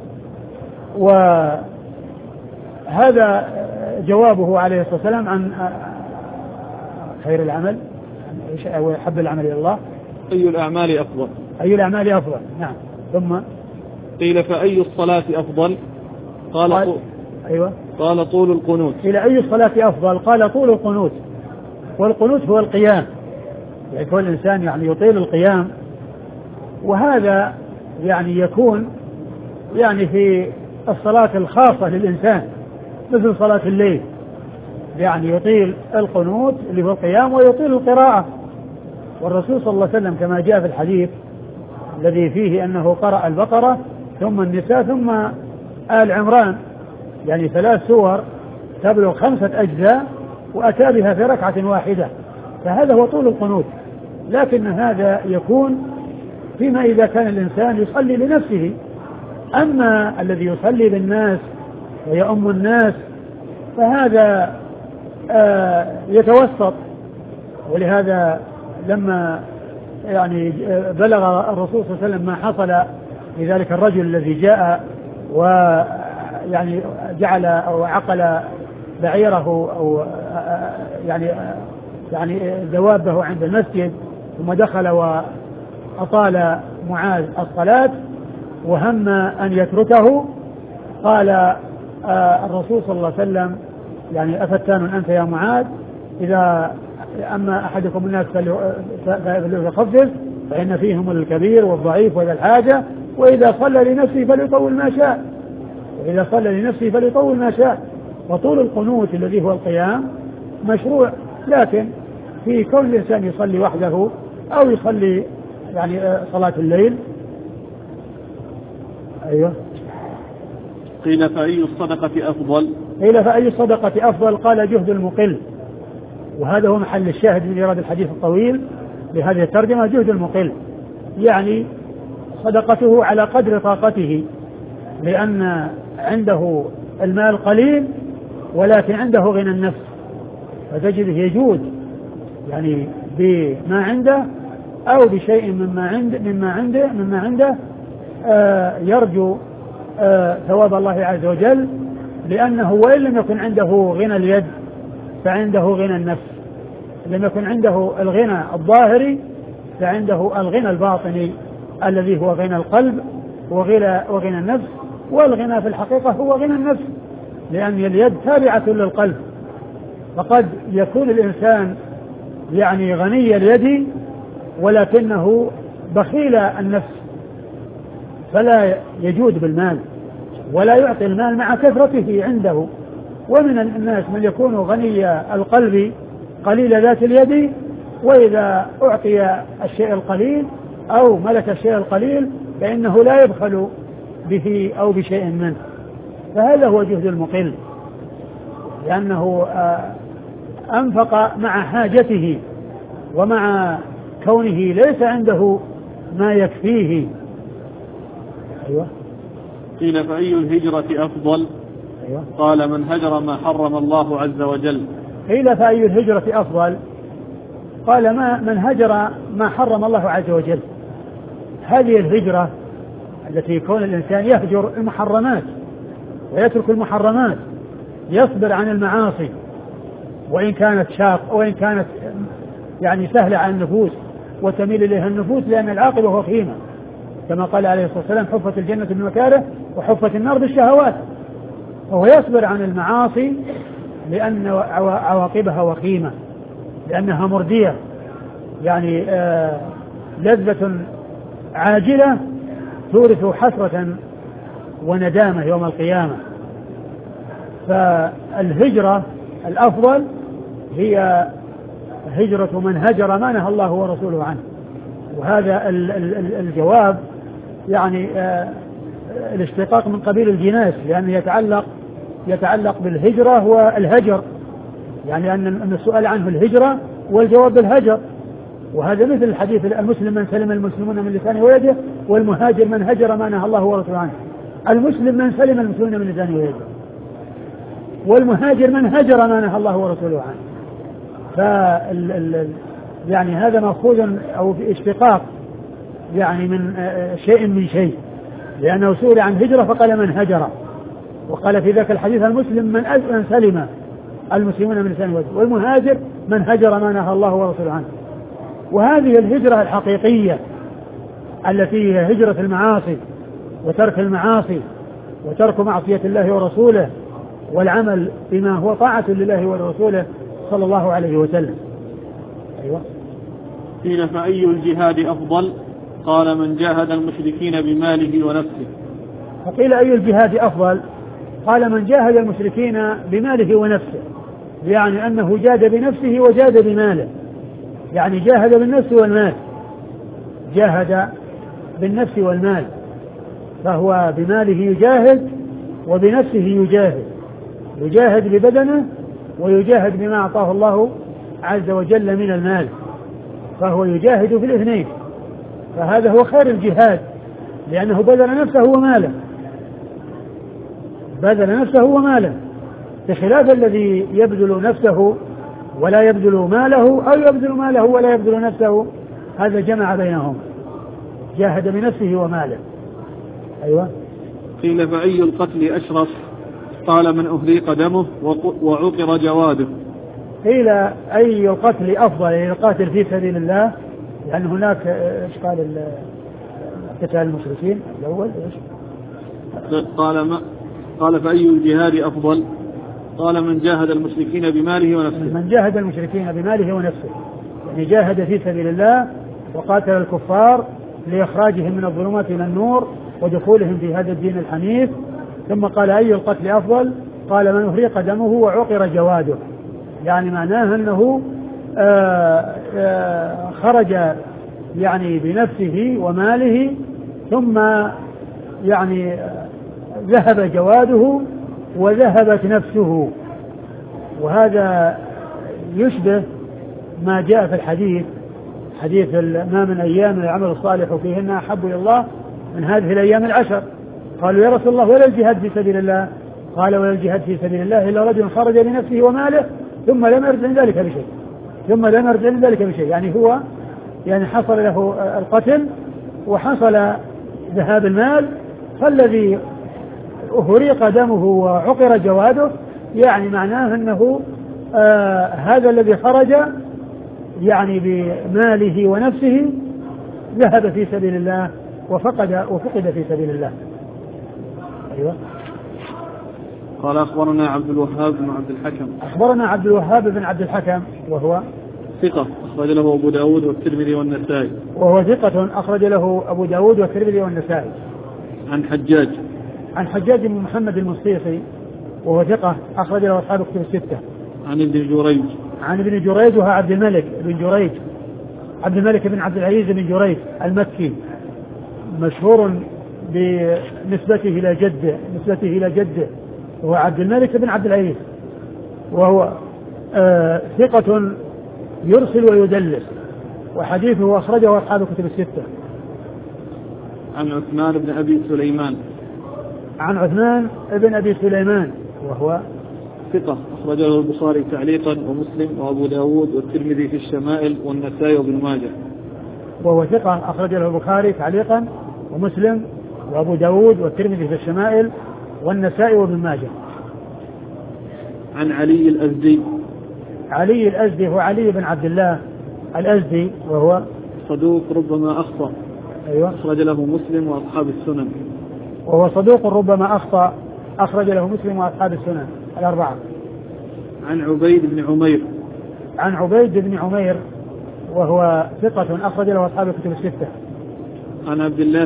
وهذا جوابه عليه الصلاة والسلام عن خير العمل أو حب العمل إلى الله. أي الأعمال أفضل؟ أي الأعمال أفضل، نعم. ثم قيل فأي الصلاة أفضل؟ قال أيوة، قال طول القنوت. قيل أي الصلاة أفضل؟ قال طول القنوت. والقنوت هو القيام، يعني كل إنسان يعني يطيل القيام، وهذا يعني يكون يعني في الصلاة الخاصة للإنسان مثل صلاة الليل، يعني يطيل القنوت اللي هو القيام ويطيل القراءة. والرسول صلى الله عليه وسلم كما جاء في الحديث الذي فيه أنه قرأ البقرة ثم النساء ثم آل عمران، يعني 3 سور تبلغ 5 أجزاء، وأتى بها في ركعة واحدة. فهذا هو طول القنوت. لكن هذا يكون فيما إذا كان الإنسان يصلي لنفسه. أما الذي يصلي بالناس ويؤم الناس فهذا يتوسط. ولهذا لما يعني بلغ الرسول صلى الله عليه وسلم ما حصل لذلك الرجل الذي جاء ويعني جعل أو عقل بعيره أو يعني دوابه عند المسجد، ثم دخل وأطال معاذ الصلاة وهم أن يتركه، قال الرسول صلى الله عليه وسلم يعني أفتان أنت يا معاذ؟ إذا أما أحدكم الناس فليخفف فإن فيهم الكبير والضعيف وذا الحاجة، وإذا صلى لنفسه فليطول ما شاء، وإذا صلى لنفسه فليطول ما شاء. وطول القنوت الذي هو القيام مشروع، لكن في كون الإنسان يصلي وحده أو يصلي يعني صلاة الليل. أيوة. قيل فأي الصدقة أفضل؟ قيل فأي الصدقة أفضل؟ قال جهد المقل. وهذا هو محل الشاهد من إيراد الحديث الطويل لهذه الترجمة، جهد المقل، يعني صدقته على قدر طاقته، لأن عنده المال قليل ولكن عنده غنى النفس، فتجده يجود يعني بما عنده أو بشيء مما عنده يرجو ثواب الله عز وجل، لأنه وإن لم يكن عنده غنى اليد فعنده غنى النفس، لم يكن عنده الغنى الظاهري فعنده الغنى الباطني الذي هو غنى القلب وغنى النفس. والغنى في الحقيقة هو غنى النفس، لأن اليد تابعة للقلب، فقد يكون الإنسان يعني غني اليد ولكنه بخيل النفس فلا يجود بالمال ولا يعطي المال مع كثرته عنده. ومن الناس من يكون غني القلب قليل ذات اليد، وإذا أعطي الشيء القليل أو ملك الشيء القليل فإنه لا يبخل به أو بشيء منه. فهذا هو جهد المقل، لأنه أنفق مع حاجته ومع كونه ليس عنده ما يكفيه. أيوة. قيل فأي الهجرة أفضل؟ أيوة. قال من هجر ما حرم الله عز وجل. قيل فأي الهجرة أفضل؟ قال من هجر ما حرم الله عز وجل. هذه الهجرة التي يكون الإنسان يهجر المحرمات ويترك المحرمات، يصبر عن المعاصي وإن كانت شاق وإن كانت يعني سهلة على النفوس وتميل إليها النفوس، لأن العاقبة وخيمة، كما قال عليه الصلاة والسلام: حفت الجنة بالمكاره وحفت النار بالشهوات. وهو يصبر عن المعاصي لأن عواقبها وخيمة، لأنها مردية، يعني لذة عاجلة تورث حسرة وندامة يوم القيامة. فالهجرة الأفضل هي هجرة من هجر ما نهى الله ورسوله عنه. وهذا الجواب يعني الاشتقاق من قبيل الجناس، لأنه يتعلق بالهجرة والهجر، يعني أن السؤال عنه الهجرة والجواب بالهجر. وهذا مثل الحديث: المسلم من سلم المسلمون من لسانه ويده، والمهاجر من هجر ما نهى الله ورسوله عنه. المسلم من سلم المسلمون من لسانه ويده، والمهاجر من هجر ما نهى الله ورسوله عنه. يعني هذا مأخوذ أو في اشتقاق يعني من شيء من شيء، لأنه سئل عن هجرة فقال من هجر، وقال في ذاك الحديث: المسلم من سلم المسلمون من لسانه ويده، والمهاجر من هجر ما نهى الله ورسوله عنه. وهذه الهجرة الحقيقية التي هي هجرة المعاصي وترك المعاصي وترك معصية الله ورسوله والعمل بما هو طاعة لله ورسوله صلى الله عليه وسلم. أيوة. قيل فأي الجهاد أفضل؟ قال من جاهد المشركين بماله ونفسه. فقيل أي الجهاد أفضل؟ قال من جاهد المشركين بماله ونفسه، يعني أنه جاد بنفسه وجاد بماله، يعني جاهد بالنفس والمال، جاهد بالنفس والمال، فهو بماله يجاهد وبنفسه يجاهد، يجاهد ببدنه ويجاهد بما أعطاه الله عز وجل من المال، فهو يجاهد في الاثنين. فهذا هو خير الجهاد، لأنه بذل نفسه وماله، بذل نفسه وماله، بخلاف الذي يبذل نفسه ولا يبذل ماله، أو يبذل ماله ولا يبذل نفسه، هذا جمع بينهم، جاهد بنفسه وماله. أيوة. قيل فأي القتل أشرف؟ قال من أهريق دمه وعقر جواده. قيل أي القتل أفضل؟ القاتل في سبيل الله، لأن هناك إيش قتال المشركين الأول إيش؟ قال فأي الجهاد أفضل؟ قال من جاهد المشركين بماله ونفسه. من جاهد المشركين بماله ونفسه، يعني جاهد في سبيل الله وقاتل الكفار لإخراجهم من الظلمات إلى النور ودخولهم في هذا الدين الحنيف. ثم قال أي القتل أفضل؟ قال من أهريق دمه وعقر جواده، يعني معناه أنه خرج يعني بنفسه وماله، ثم يعني ذهب جواده وذهبت نفسه. وهذا يشبه ما جاء في حديث ما من أيام العمل الصالح فيهن أحب إلى الله من هذه الأيام العشر. قالوا يا رسول الله ولا الجهاد في سبيل الله؟ قال ولا الجهاد في سبيل الله إلا رجل خرج بنفسه وماله ثم لم يرد من ذلك بشيء، يعني هو يعني حصل له القتل وحصل ذهاب المال، فالذي أهريق دمه وعقر جواده يعني معناه أنه هذا الذي خرج يعني بماله ونفسه ذهب في سبيل الله وفقد في سبيل الله. أيوة. قال أخبرنا عبد الوهاب بن عبد الحكم. أخبرنا عبد الوهاب بن عبد الحكم وهو ثقة أخرج له أبو داود والترمذي والنسائي. وهو ثقة أخرج له أبو داود والترمذي والنسائي. عن حجاج بن محمد المصيصي وهو ثقة أخرج له أصحاب كتب الستة. عن ابن جريج وهو عبد الملك بن عبد العزيز بن جريج المكي، مشهور بنسبته إلى جده وهو عبد الملك بن عبد العزيز، وهو ثقة يرسل ويدلس، وحديثه أخرجه أصحاب كتب الستة. عن عثمان بن أبي سليمان وهو ثقة أخرجه البخاري تعليقا ومسلم وأبو داود والترمذي في الشمائل والنسائي وابن ماجه. وهو ثقة أخرجه البخاري تعليقا ومسلم وأبو داود والترمذي في الشمائل والنسائي وابن ماجه. عن علي الأزدي هو علي بن عبد الله الأزدي وهو صدوق ربما أخطأ. أيوة. أخرج له مسلم وأصحاب السنن. وهو صدوق ربما أخطأ أخرج له مسلم وأصحاب السنن الأربعة. عن عبيد بن عمير وهو ثقة أخرج له أصحاب الكتب الستة. عن عبد الله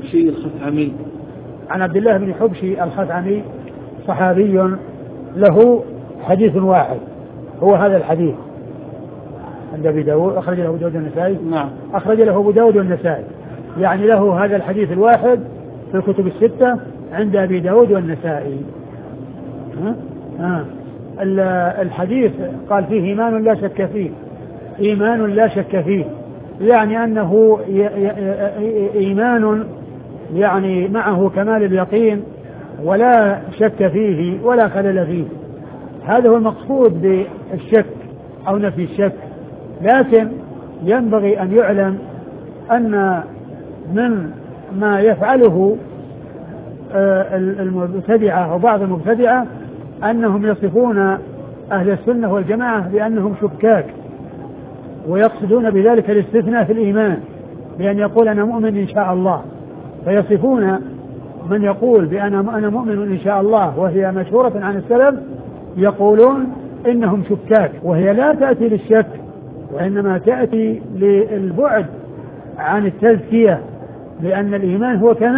بن حبشي الخثعمي صحابي له حديث واحد، هو هذا الحديث عند أبي داود أخرج له أبو داود والنسائي. نعم. أخرج له أبو داود والنسائي، يعني له هذا الحديث الواحد في الكتب الستة عند أبي داود والنسائي. الحديث قال فيه إيمان لا شك فيه، يعني أنه إيمان يعني معه كمال اليقين ولا شك فيه ولا خلل فيه. هذا هو المقصود بالشك أو نفي الشك. لكن ينبغي أن يعلم أن من ما يفعله المبتدعة وبعض المبتدعة أنهم يصفون أهل السنة والجماعة بأنهم شكاك، ويقصدون بذلك الاستثناء في الإيمان بأن يقول أنا مؤمن إن شاء الله، فيصفون من يقول بأن أنا مؤمن إن شاء الله وهي مشهورة عن السلف، يقولون إنهم شكاك، وهي لا تأتي للشك وإنما تأتي للبعد عن التزكية، لأن الإيمان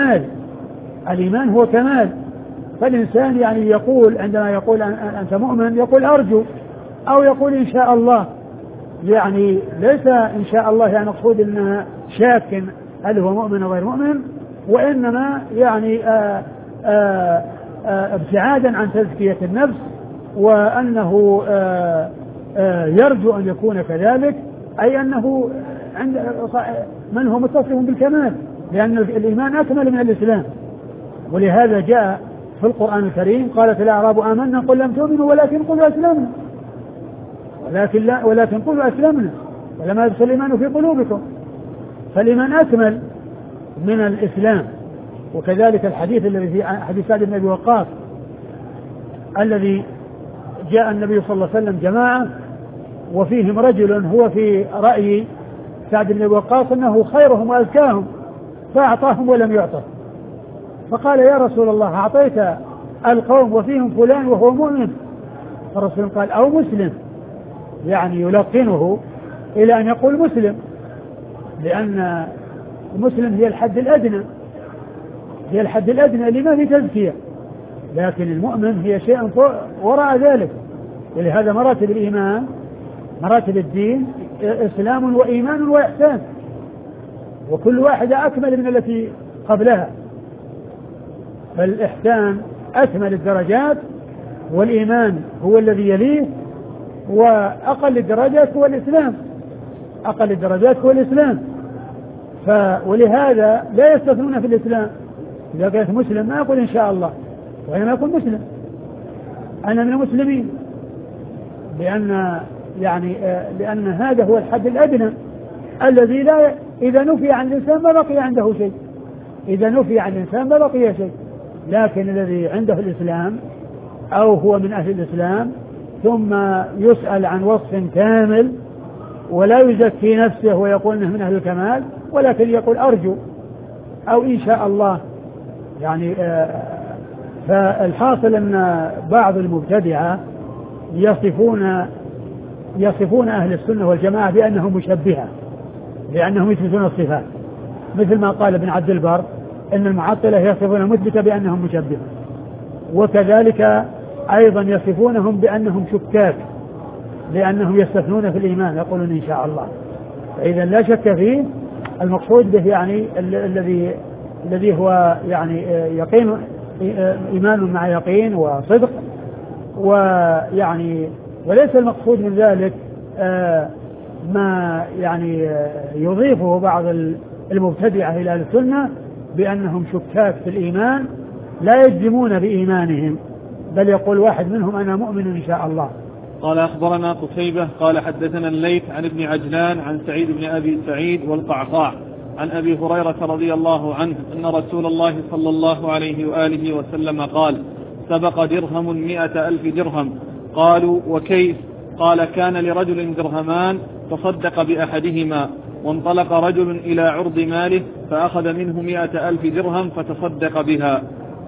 هو كمال. فالإنسان يعني يقول عندما يقول أنت مؤمن يقول أرجو أو يقول إن شاء الله، يعني ليس إن شاء الله يعني مقصود أنها شاك هل هو مؤمن أو غير مؤمن، وإنما يعني ابتعادا عن تزكية النفس، وأنه يرجو أن يكون كذلك، أي أنه من هو متصف بالكمال، لأن الإيمان أكمل من الإسلام. ولهذا جاء في القرآن الكريم قالت الأعراب آمنا قل لم تؤمنوا ولكن قلوا أسلمنا ولكن قلوا أسلمنا ولما يدخل الإيمان في قلوبكم، فالإيمان أكمل من الإسلام. وكذلك الحديث الذي في حديث سعد بن أبي وقاص الذي جاء النبي صلى الله عليه وسلم جماعة وفيهم رجل هو في رأي سعد بن أبي وقاص أنه خيرهم وأزكاهم، فأعطاهم ولم يعطه، فقال يا رسول الله أعطيت القوم وفيهم فلان وهو مؤمن، فالرسول قال أو مسلم، يعني يلقنه إلى أن يقول مسلم، لأن المسلم هي الحد الأدنى اللي ما في تزكية، لكن المؤمن هي شيء وراء ذلك. ولهذا مراتب الإيمان مراتب الدين إسلام وإيمان وإحسان، وكل واحدة أكمل من التي قبلها، فالإحسان أكمل الدرجات، والإيمان هو الذي يليه، وأقل الدرجات هو الإسلام. ولهذا لا يستثنون في الإسلام، إذا قلت مسلم ما يقول إن شاء الله، وإنما يقول مسلم، أنا من المسلمين، لأن هذا هو الحد الأدنى الذي لا إذا نفي عن الإنسان ما بقي عنده شيء، لكن الذي عنده الإسلام أو هو من أهل الإسلام ثم يسأل عن وصف كامل ولا يزكي نفسه ويقول إنه من أهل الكمال، ولكن يقول أرجو أو إن شاء الله. يعني فالحاصل أن بعض المبتدعة يصفون يصفون أهل السنة والجماعة بأنهم مشبهة، لأنهم يثبتون الصفات، مثل ما قال ابن عبد البر إن المعطلة يصفون المثبتة بأنهم مشبهة، وكذلك أيضا يصفونهم بأنهم شكاك لأنهم يستثنون في الإيمان، يقولون إن شاء الله. فإذا لا شك فيه، المقصود به يعني الذي هو يعني يقين، إيمان مع يقين وصدق، ويعني وليس المقصود من ذلك ما يعني يضيفه بعض المبتدعة إلى السنة بأنهم شكاك في الإيمان، لا يجزمون بإيمانهم، بل يقول واحد منهم أنا مؤمن إن شاء الله. قال أخبرنا قتيبة قال حدثنا الليث عن ابن عجلان عن سعيد بن أبي سعيد والقعقاع عن أبي هريرة رضي الله عنه أن رسول الله صلى الله عليه وآله وسلم قال سبق درهم 100,000 درهم. قالوا وكيف؟ قال كان لرجل درهمان تصدق بأحدهما، وانطلق رجل إلى عرض ماله فأخذ منه 100,000 درهم فتصدق بها.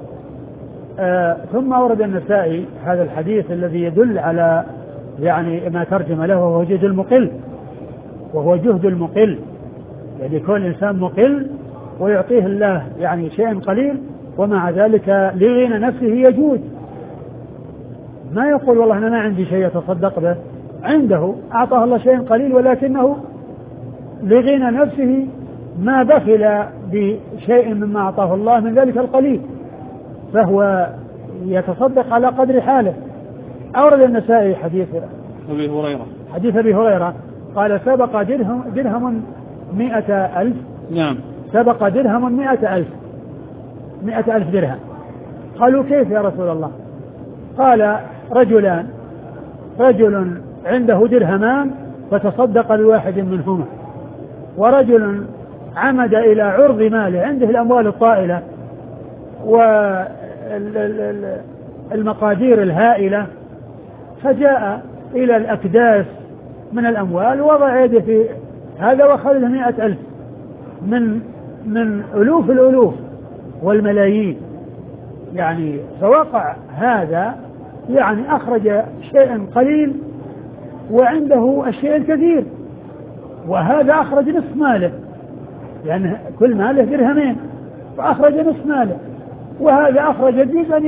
ثم ورد النسائي هذا الحديث الذي يدل على يعني ما ترجم له، وهو جهد المقل، وهو جهد المقل، يعني كل إنسان مقل ويعطيه الله يعني شيء قليل، ومع ذلك لغنى نفسه يجود، ما يقول والله أنا ما عندي شيء أتصدق به، عنده أعطاه الله شيء قليل، ولكنه لغنى نفسه ما بخل بشيء مما أعطاه الله من ذلك القليل، فهو يتصدق على قدر حاله. أورد النسائي حديث أبي هريرة قال سبق درهم 100,000. نعم. سبق درهم 100,000 درهم. قالوا كيف يا رسول الله؟ قال رجل عنده درهمان فتصدق بواحد منهما، ورجل عمد إلى عرض ماله، عنده الأموال الطائلة والمقادير الهائلة، فجاء إلى الأكداس من الأموال ووضع يده في هذا وأخذ 100,000 من ألوف الألوف والملايين، يعني فوقع هذا يعني أخرج شيئا قليل وعنده الشيء الكثير، وهذا أخرج نصف ماله، لأن كل ماله درهمين فأخرج نصف ماله، وهذا أخرج جزءا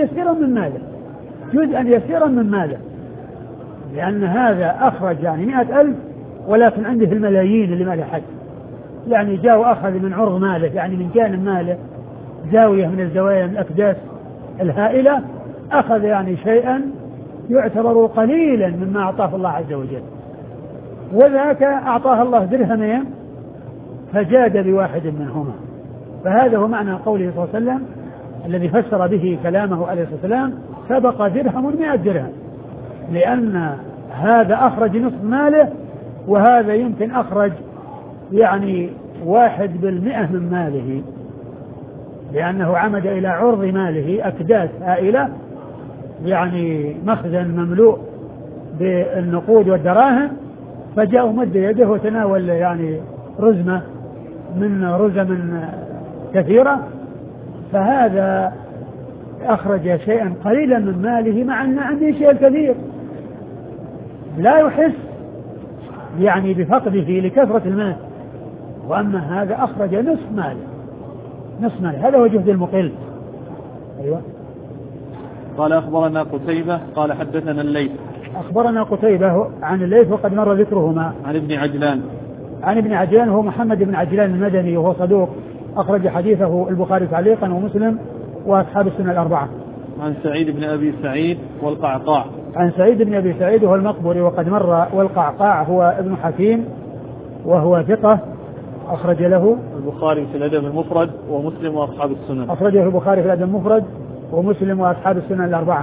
يسيرا من ماله، لأن هذا أخرج يعني 100,000 ولكن عنده الملايين اللي ما له حد، يعني جاء وأخذ من عرض ماله، يعني من جانب ماله زاوية من الزوايا من الأكداس الهائلة، أخذ يعني شيئا يعتبر قليلا مما أعطاه الله عز وجل، وذاك أعطاه الله درهمين فجاد بواحد منهما. فهذا هو معنى قوله صلى الله عليه وسلم الذي فسر به كلامه عليه الصلاة والسلام سبق درهم 100 درهم، لأن هذا أخرج نصف ماله وهذا يمكن أخرج يعني 1% من ماله، لأنه عمد إلى عرض ماله أكداس هائلة، يعني مخزن مملوء بالنقود والدراهم، فجاء مد يده وتناول يعني رزمة من رزم كثيرة، فهذا أخرج شيئا قليلا من ماله مع أن عنده شيء كثير، لا يحس يعني بفقده لكثرة المال، وأما هذا أخرج نصف ماله، هذا هو جهد المقل. أيوة. قال أخبرنا قتيبة قال حدثنا الليث. أخبرنا قتيبة عن الليث وقد مر ذكرهما. عن ابن عجلان هو محمد بن عجلان المدني وهو صدوق، أخرج حديثه البخاري تعليقا ومسلم وأصحاب السنة الأربعة. عن سعيد بن أبي سعيد والقعقاع. عن سعيد بن أبي سعيد وهو المقبري وقد مر، والقعقاع هو ابن حكيم وهو ثقة، أخرج له البخاري في الأدب المفرد ومسلم وأصحاب السنن. أخرجه البخاري في الأدب المفرد ومسلم وأصحاب السنن الأربعة.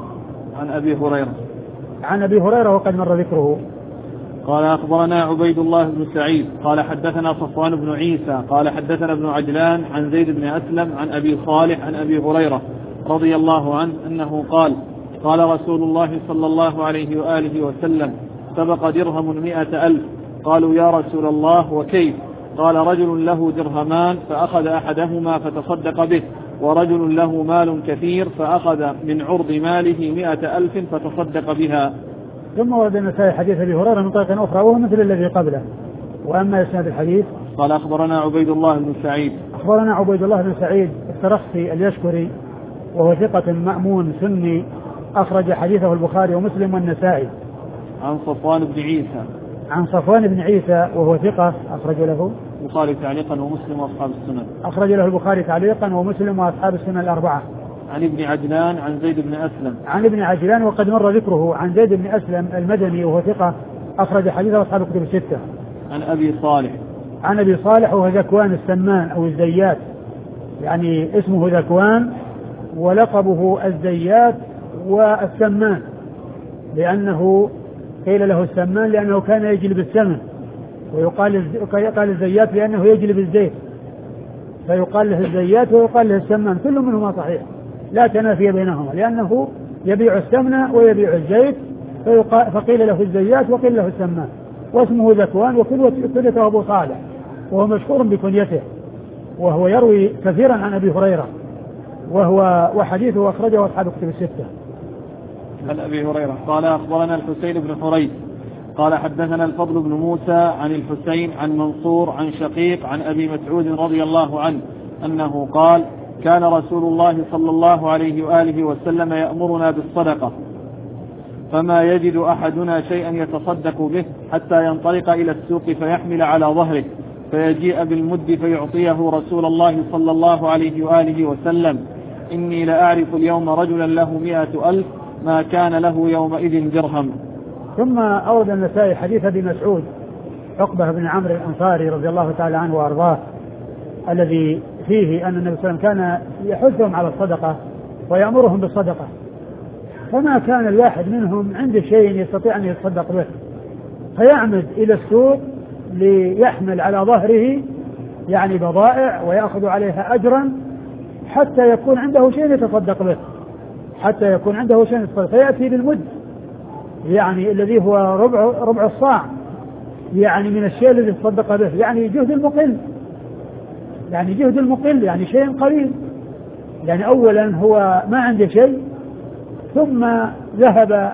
عن أبي هريرة وقد مر ذكره. قال أخبرنا عبيد الله بن سعيد قال حدثنا صفوان بن عيسى قال حدثنا ابن عجلان عن زيد بن أسلم عن أبي صالح عن أبي هريرة رضي الله عنه أنه قال قال رسول الله صلى الله عليه وآله وسلم سبق درهم 100,000. قالوا يا رسول الله وكيف؟ قال رجل له درهمان فأخذ أحدهما فتصدق به، ورجل له مال كثير فأخذ من عرض ماله 100,000 فتصدق بها. ثم ورد النسائي حديث أبي هريرة من طريق أخرى وهو مثل الذي قبله. وأما إسناد الحديث قال أخبرنا عبيد الله بن سعيد. أخبرنا عبيد الله بن سعيد السرخسي اليشكري وهو ثقة مأمون سني أخرج حديثه البخاري ومسلم والنسائي. عن صفوان بن عيسى. عن صفوان بن عيسى وهو ثقة أخرج له البخاري تعليقا ومسلم وأصحاب السنن. أخرج له البخاري تعليقا ومسلم وأصحاب السنن الأربعة. عن ابن عجلان عن زيد بن أسلم. عن ابن عجلان وقد مر ذكره. عن زيد بن أسلم المدني وهو ثقة أخرج حديثه أصحاب الكتب الستة. عن أبي صالح. عن أبي صالح وهو ذكوان السمان أو الزيات، يعني اسمه ذكوان ولقبه الزيات والسمان، لأنه قيل له السمان لأنه كان يجلب السمن، ويقال الزيات لأنه يجلب الزيت، فيقال له الزيات ويقال له السمان، كل منهما صحيح لا تنافي بينهما، لأنه يبيع السمن ويبيع الزيت، فقيل له الزيات وقيل له السمان، واسمه ذكوان وكنيته أبو صالح، وهو مشهور بكنيته، وهو يروي كثيرا عن أبي هريرة، وحديثه أخرجه أصحاب الكتب الستة. عن أبي هريرة قال أخبرنا الحسين بن حريث قال حدثنا الفضل بن موسى عن الحسين عن منصور عن شقيق عن أبي مسعود رضي الله عنه أنه قال كان رسول الله صلى الله عليه وآله وسلم يأمرنا بالصدقة فما يجد أحدنا شيئا يتصدق به حتى ينطلق إلى السوق فيحمل على ظهره فيجيء بالمد فيعطيه رسول الله صلى الله عليه وآله وسلم إني لأعرف اليوم رجلا له 100,000 ما كان له يومئذ درهم. ثم أورد النسائي حديث ابن مسعود عقبة بن عمرو الأنصاري رضي الله تعالى عنه وأرضاه الذي فيه أن النبي صلى الله عليه وسلم كان يحثهم على الصدقة ويأمرهم بالصدقة، فما كان الواحد منهم عنده شيء يستطيع أن يتصدق به فيعمد إلى السوق ليحمل على ظهره يعني بضائع ويأخذ عليها أجرا حتى يكون عنده شيء يتصدق به، حتى يكون عنده شيء يتصدق، فيأتي بالمد يعني الذي هو ربع الصاع يعني من الشيء الذي يتصدق به، يعني جهد المقل، يعني شيء قليل، يعني أولا هو ما عنده شيء ثم ذهب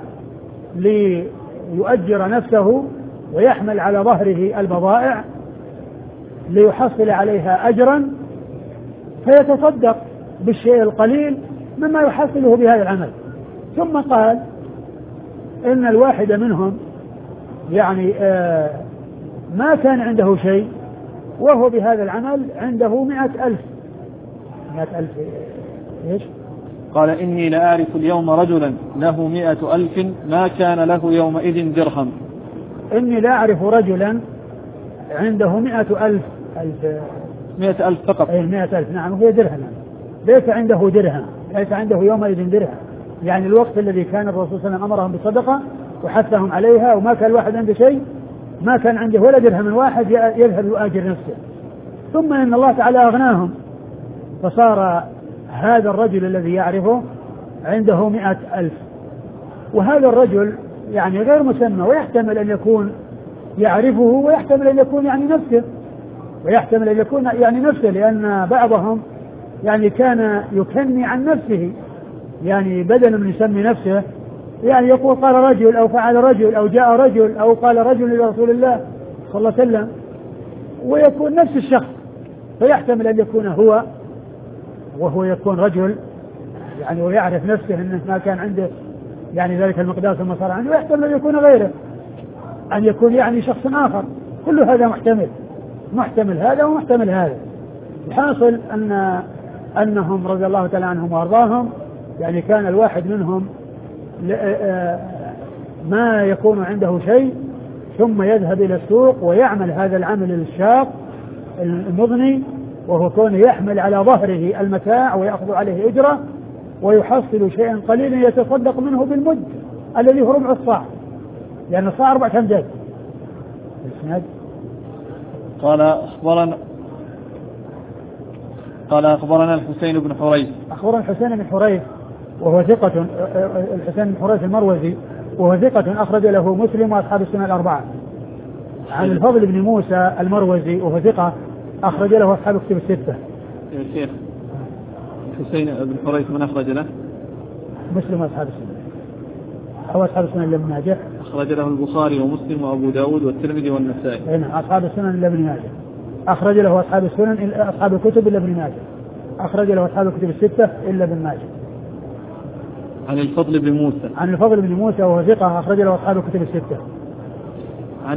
ليؤجر نفسه ويحمل على ظهره البضائع ليحصل عليها أجرا فيتصدق بالشيء القليل مما يحصله بهذا العمل. ثم قال إن الواحد منهم يعني ما كان عنده شيء وهو بهذا العمل عنده 100,000. 100,000 إيش؟ قال إني لأعرف اليوم رجلا له 100,000 ما كان له يومئذ درهم. إني لأعرف رجلا عنده 100,000 100,000 فقط. 100,000 نعم، وهي درهم، ليس عنده درهم، ليس عنده يومئذ درهم، يعني الوقت الذي كان الرسول صلى الله عليه وسلم أمرهم بالصدقة وحثهم عليها وما كان الواحد عنده شيء، ما كان عنده ولا درهم واحد يذهب يؤاجر نفسه، ثم إن الله تعالى أغناهم فصار هذا الرجل الذي يعرفه عنده 100,000، وهذا الرجل يعني غير مسمى، ويحتمل أن يكون يعرفه ويحتمل أن يكون يعني نفسه، ويحتمل أن يكون يعني نفسه، لأن بعضهم يعني كان يكني عن نفسه، يعني بدلا من يسمي نفسه يعني يقول قال رجل أو فعل رجل أو جاء رجل أو قال رجل لرسول الله صلى الله عليه وسلم، ويكون نفس الشخص، فيحتمل أن يكون هو وهو يكون رجل يعني ويعرف نفسه أنه ما كان عنده يعني ذلك المقدار ثم صار عنده، ويحتمل أن يكون غيره، أن يكون يعني شخص آخر، كل هذا محتمل هذا ومحتمل هذا. الحاصل أنهم رضي الله تعالى عنهم وأرضاهم يعني كان الواحد منهم ما يكون عنده شيء ثم يذهب إلى السوق ويعمل هذا العمل الشاق المضني، وهو كونه يحمل على ظهره المتاع ويأخذ عليه أجرة ويحصل شيئا قليلا يتصدق منه بالمد الذي هو ربع الصاع، لأن الصاع 4 أمداد. قال أخبرنا الحسين بن حريث. أخبرنا الحسين بن حريث وهو ثقة، الحسين بن حريث المروزي وهو ثقة أخرج له مسلم وأصحاب السنن الأربعة. عن الفضل بن موسى المروزي وهو ثقة أخرج له أصحاب الكتب الستة. يا شيخ الحسين بن حريث من أخرج له؟ مسلم وأصحاب السنن، أو أصحاب السنن لابن ماجه. أخرج له البخاري ومسلم وأبو داود والترمذي والنسائي. نعم أصحاب السنن إلا ابن ماجه. أخرج له أصحاب السنن أصحاب الكتب إلا ابن ماجه. أخرج له أصحاب الكتب الستة إلا ابن ماجه. عن الفضل بن موسى. عن الفضل بن موسى وهو ثقة أخرج له أصحاب الكتب الستة. عن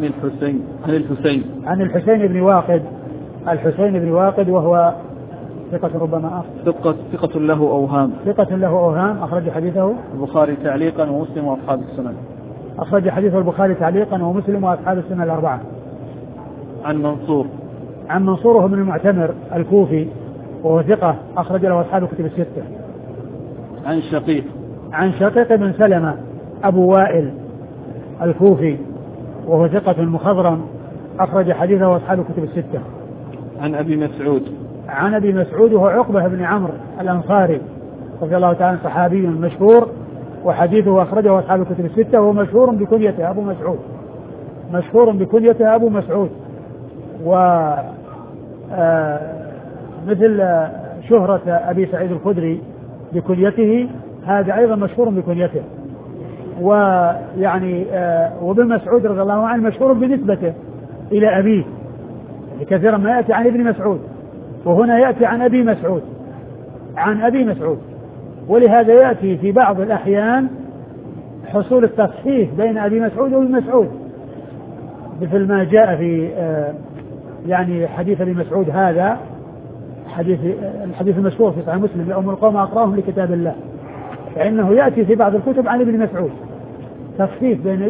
الحسين بن واقد. الحسين بن واقد وهو ثقة ربما ثقة له أوهام أخرج حديثه البخاري تعليقا ومسلم وأصحاب السنن. أخرج حديثه البخاري تعليقا ومسلم وأصحاب السنن الأربعة. عن منصور بن المعتمر الكوفي وهو ثقة أخرج له أصحاب الكتب الستة. عن شقيق بن سلمة أبو وائل الكوفي وهو ثقة مخضرم أخرج حديثه أصحاب الكتب الستة. عن أبي مسعود وهو عقبة بن عمرو الأنصاري رضي الله تعالى صحابي مشهور وحديثه أخرجه أصحاب الكتب الستة وهو مشهور بكنيته أبو مسعود مثل شهرة أبي سعيد الخدري بكنيته هذا أيضا مشهور بكنيته ويعني وابن مسعود رضي الله عنه مشهور بنسبته إلى أبيه كثيرا ما يأتي عن ابن مسعود وهنا يأتي عن أبي مسعود ولهذا يأتي في بعض الأحيان حصول التصحيح بين أبي مسعود وابن مسعود مثل ما جاء في يعني حديث أبي مسعود هذا الحديث المشهور في صحيح مسلم لأم القوم أقراهم لكتاب الله فإنه يأتي في بعض الكتب عن ابن مسعود تصحيح بين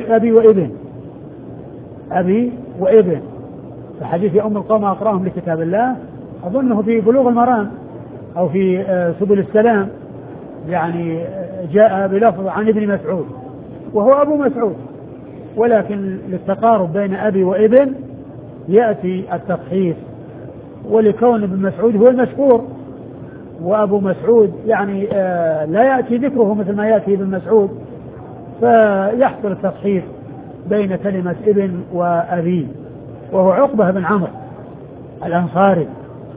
أبي وابن فحديث أم القوم أقراهم لكتاب الله أظنه في بلوغ المرام أو في سبل السلام يعني جاء بلفظ عن ابن مسعود وهو أبو مسعود ولكن للتقارب بين أبي وابن يأتي التصحيح ولكون ابن مسعود هو المشهور وأبو مسعود يعني لا يأتي ذكره مثل ما يأتي ابن مسعود فيحصل التصحيح بين كلمة ابن وأبي وهو عقبة بن عمرو الأنصاري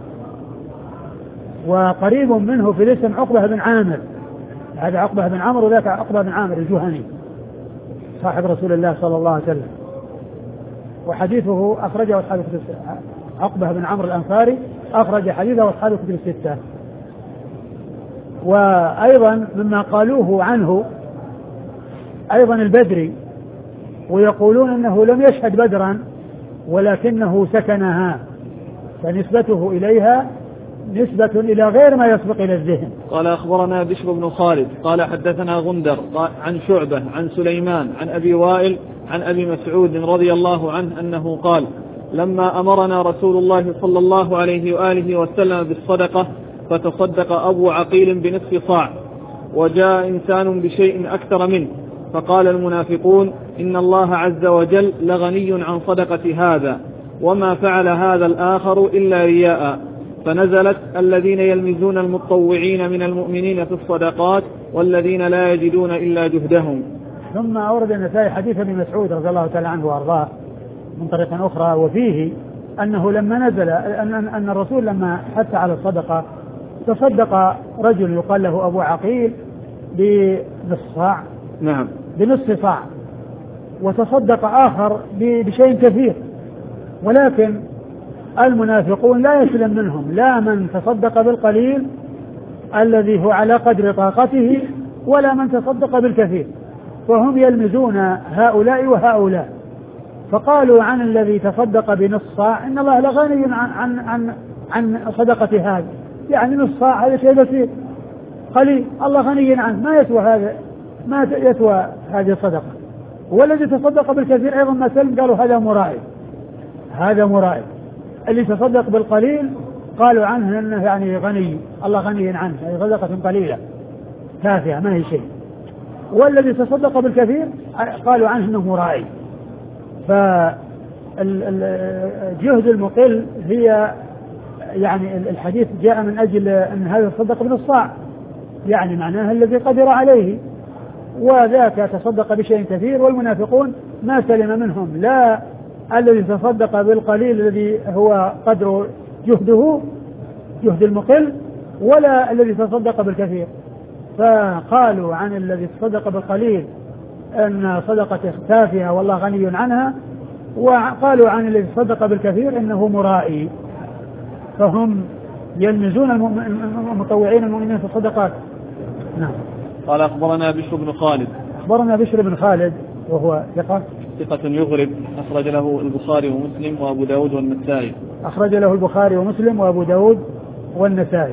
وقريب منه في الاسم عقبة بن عامر هذا عقبة بن عمرو وذاك عقبة بن عامر الجهني صاحب رسول الله صلى الله عليه وسلم وحديثه أخرجه أصحاب الكتب عقبة بن عمرو الأنصاري أخرج حديثه أصحاب الكتب الستة. وأيضا مما قالوه عنه أيضا البدري ويقولون أنه لم يشهد بدرا ولكنه سكنها فنسبته إليها نسبة إلى غير ما يسبق إلى الذهن. قال أخبرنا بشر بن خالد قال حدثنا غندر عن شعبة عن سليمان عن أبي وائل عن أبي مسعود رضي الله عنه أنه قال لما أمرنا رسول الله صلى الله عليه وآله وسلم بالصدقة فتصدق أبو عقيل بنصف صاع وجاء إنسان بشيء أكثر منه فقال المنافقون إن الله عز وجل لغني عن صدقة هذا وما فعل هذا الآخر إلا رياء فنزلت الذين يلمزون المتطوعين من المؤمنين في الصدقات والذين لا يجدون إلا جهدهم. ثم أورد النسائي حديث ابن مسعود رضي الله تعالى عنه وأرضاه من طريق أخرى وفيه أنه لما نزل أن الرسول لما حث على الصدقة تصدق رجل يقال له أبو عقيل بنصف صاع نعم بنصف صاع وتصدق آخر بشيء كثير ولكن المنافقون لا يسلم منهم لا من تصدق بالقليل الذي هو على قدر طاقته ولا من تصدق بالكثير وهم يلمزون هؤلاء وهؤلاء فقالوا عن الذي تصدق بنصف صاع إن الله لغني عن صدقة هذا يعني نصف صاع هذا شيء بسيط قليل الله غني عنه ما يسوى هذه الصدقة والذي تصدق بالكثير أيضا ما سلم قالوا هذا مرائي اللي تصدق بالقليل قالوا عنه أنه يعني غني الله غني عنه هذه صدقة قليلة تافهة ما هي شيء والذي تصدق بالكثير قالوا عنه أنه مرائي. فالجهد المقل هي يعني الحديث جاء من أجل أن هذا الصدق بنصف صاع يعني معناها الذي قدر عليه وذاك تصدق بشيء كثير والمنافقون ما سلم منهم لا الذي تصدق بالقليل الذي هو قدر جهد المقل ولا الذي تصدق بالكثير فقالوا عن الذي تصدق بالقليل أن صدقته تافهة والله غني عنها، وقالوا عن الذي صدق بالكثير إنه مرائي، فهم يلمزون المطوعين المؤمنين في الصدقات. نعم. قال أخبرنا بشر بن خالد. أخبرنا بشر بن خالد وهو ثقة يغرب، أخرج له البخاري ومسلم وأبو داود والنسائي. أخرج له البخاري ومسلم وأبو داود والنسائي.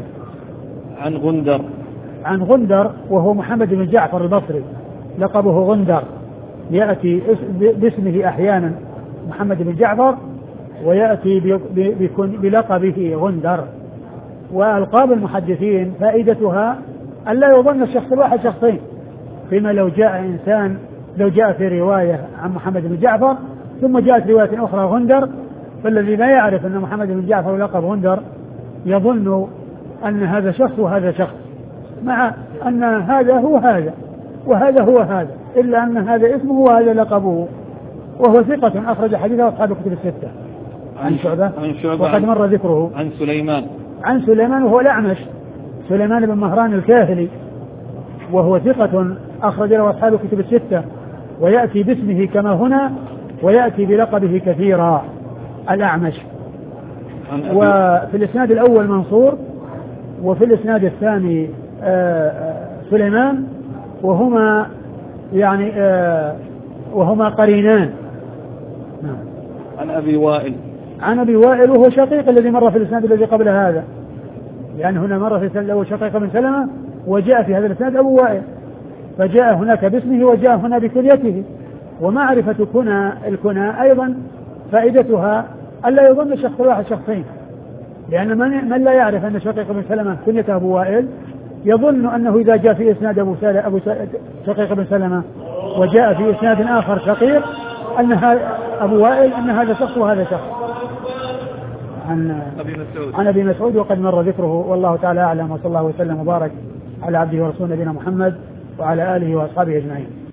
عن غندر وهو محمد بن جعفر البصري، لقبه غندر، يأتي باسمه أحيانا محمد بن جعفر، ويأتي بلقبه غندر. وألقاب المحدثين فائدتها أن لا يظن الشخص الواحد شخصين، فيما لو جاء في رواية عن محمد بن جعفر ثم جاءت رواية أخرى غندر، فالذي لا يعرف أن محمد بن جعفر لقب غندر يظن أن هذا شخص وهذا شخص، مع أن هذا هو هذا وهذا هو هذا، إلا أن هذا اسمه وهذا لقبه، وهو ثقة أخرج حديثه أصحاب الكتب الستة. عن شعبة وقد مر ذكره. عن سليمان وهو الأعمش، سليمان بن مهران الكاهلي، وهو ثقة أخرج له أصحاب الكتب الستة، ويأتي باسمه كما هنا، ويأتي بلقبه كثيرا، الأعمش. وفي الإسناد الأول منصور، وفي الإسناد الثاني سليمان، وهما قرينان. عن أبي وائل وهو شقيق الذي مر في الإسناد الذي قبل هذا، لأن هنا مر في الإسناد الأول شقيق بن سلمة، وجاء في هذا الإسناد أبو وائل، فجاء هناك باسمه وجاء هنا بكنيته. ومعرفة الكنى أيضا فائدتها ألا يظن الشخص الواحد شخصين، لأن من لا يعرف أن شقيق بن سلمة كنيته أبو وائل يظن أنه إذا جاء في إسناد أبو شقيق بن سلمة وجاء في إسناد آخر شقيق أن أبو وائل أن هذا شخص وهذا شخص. عن أبي مسعود وقد مر ذكره، والله تعالى أعلم، وصلى الله وسلم وبارك على عبده ورسوله نبينا محمد وعلى آله وأصحابه أجمعين.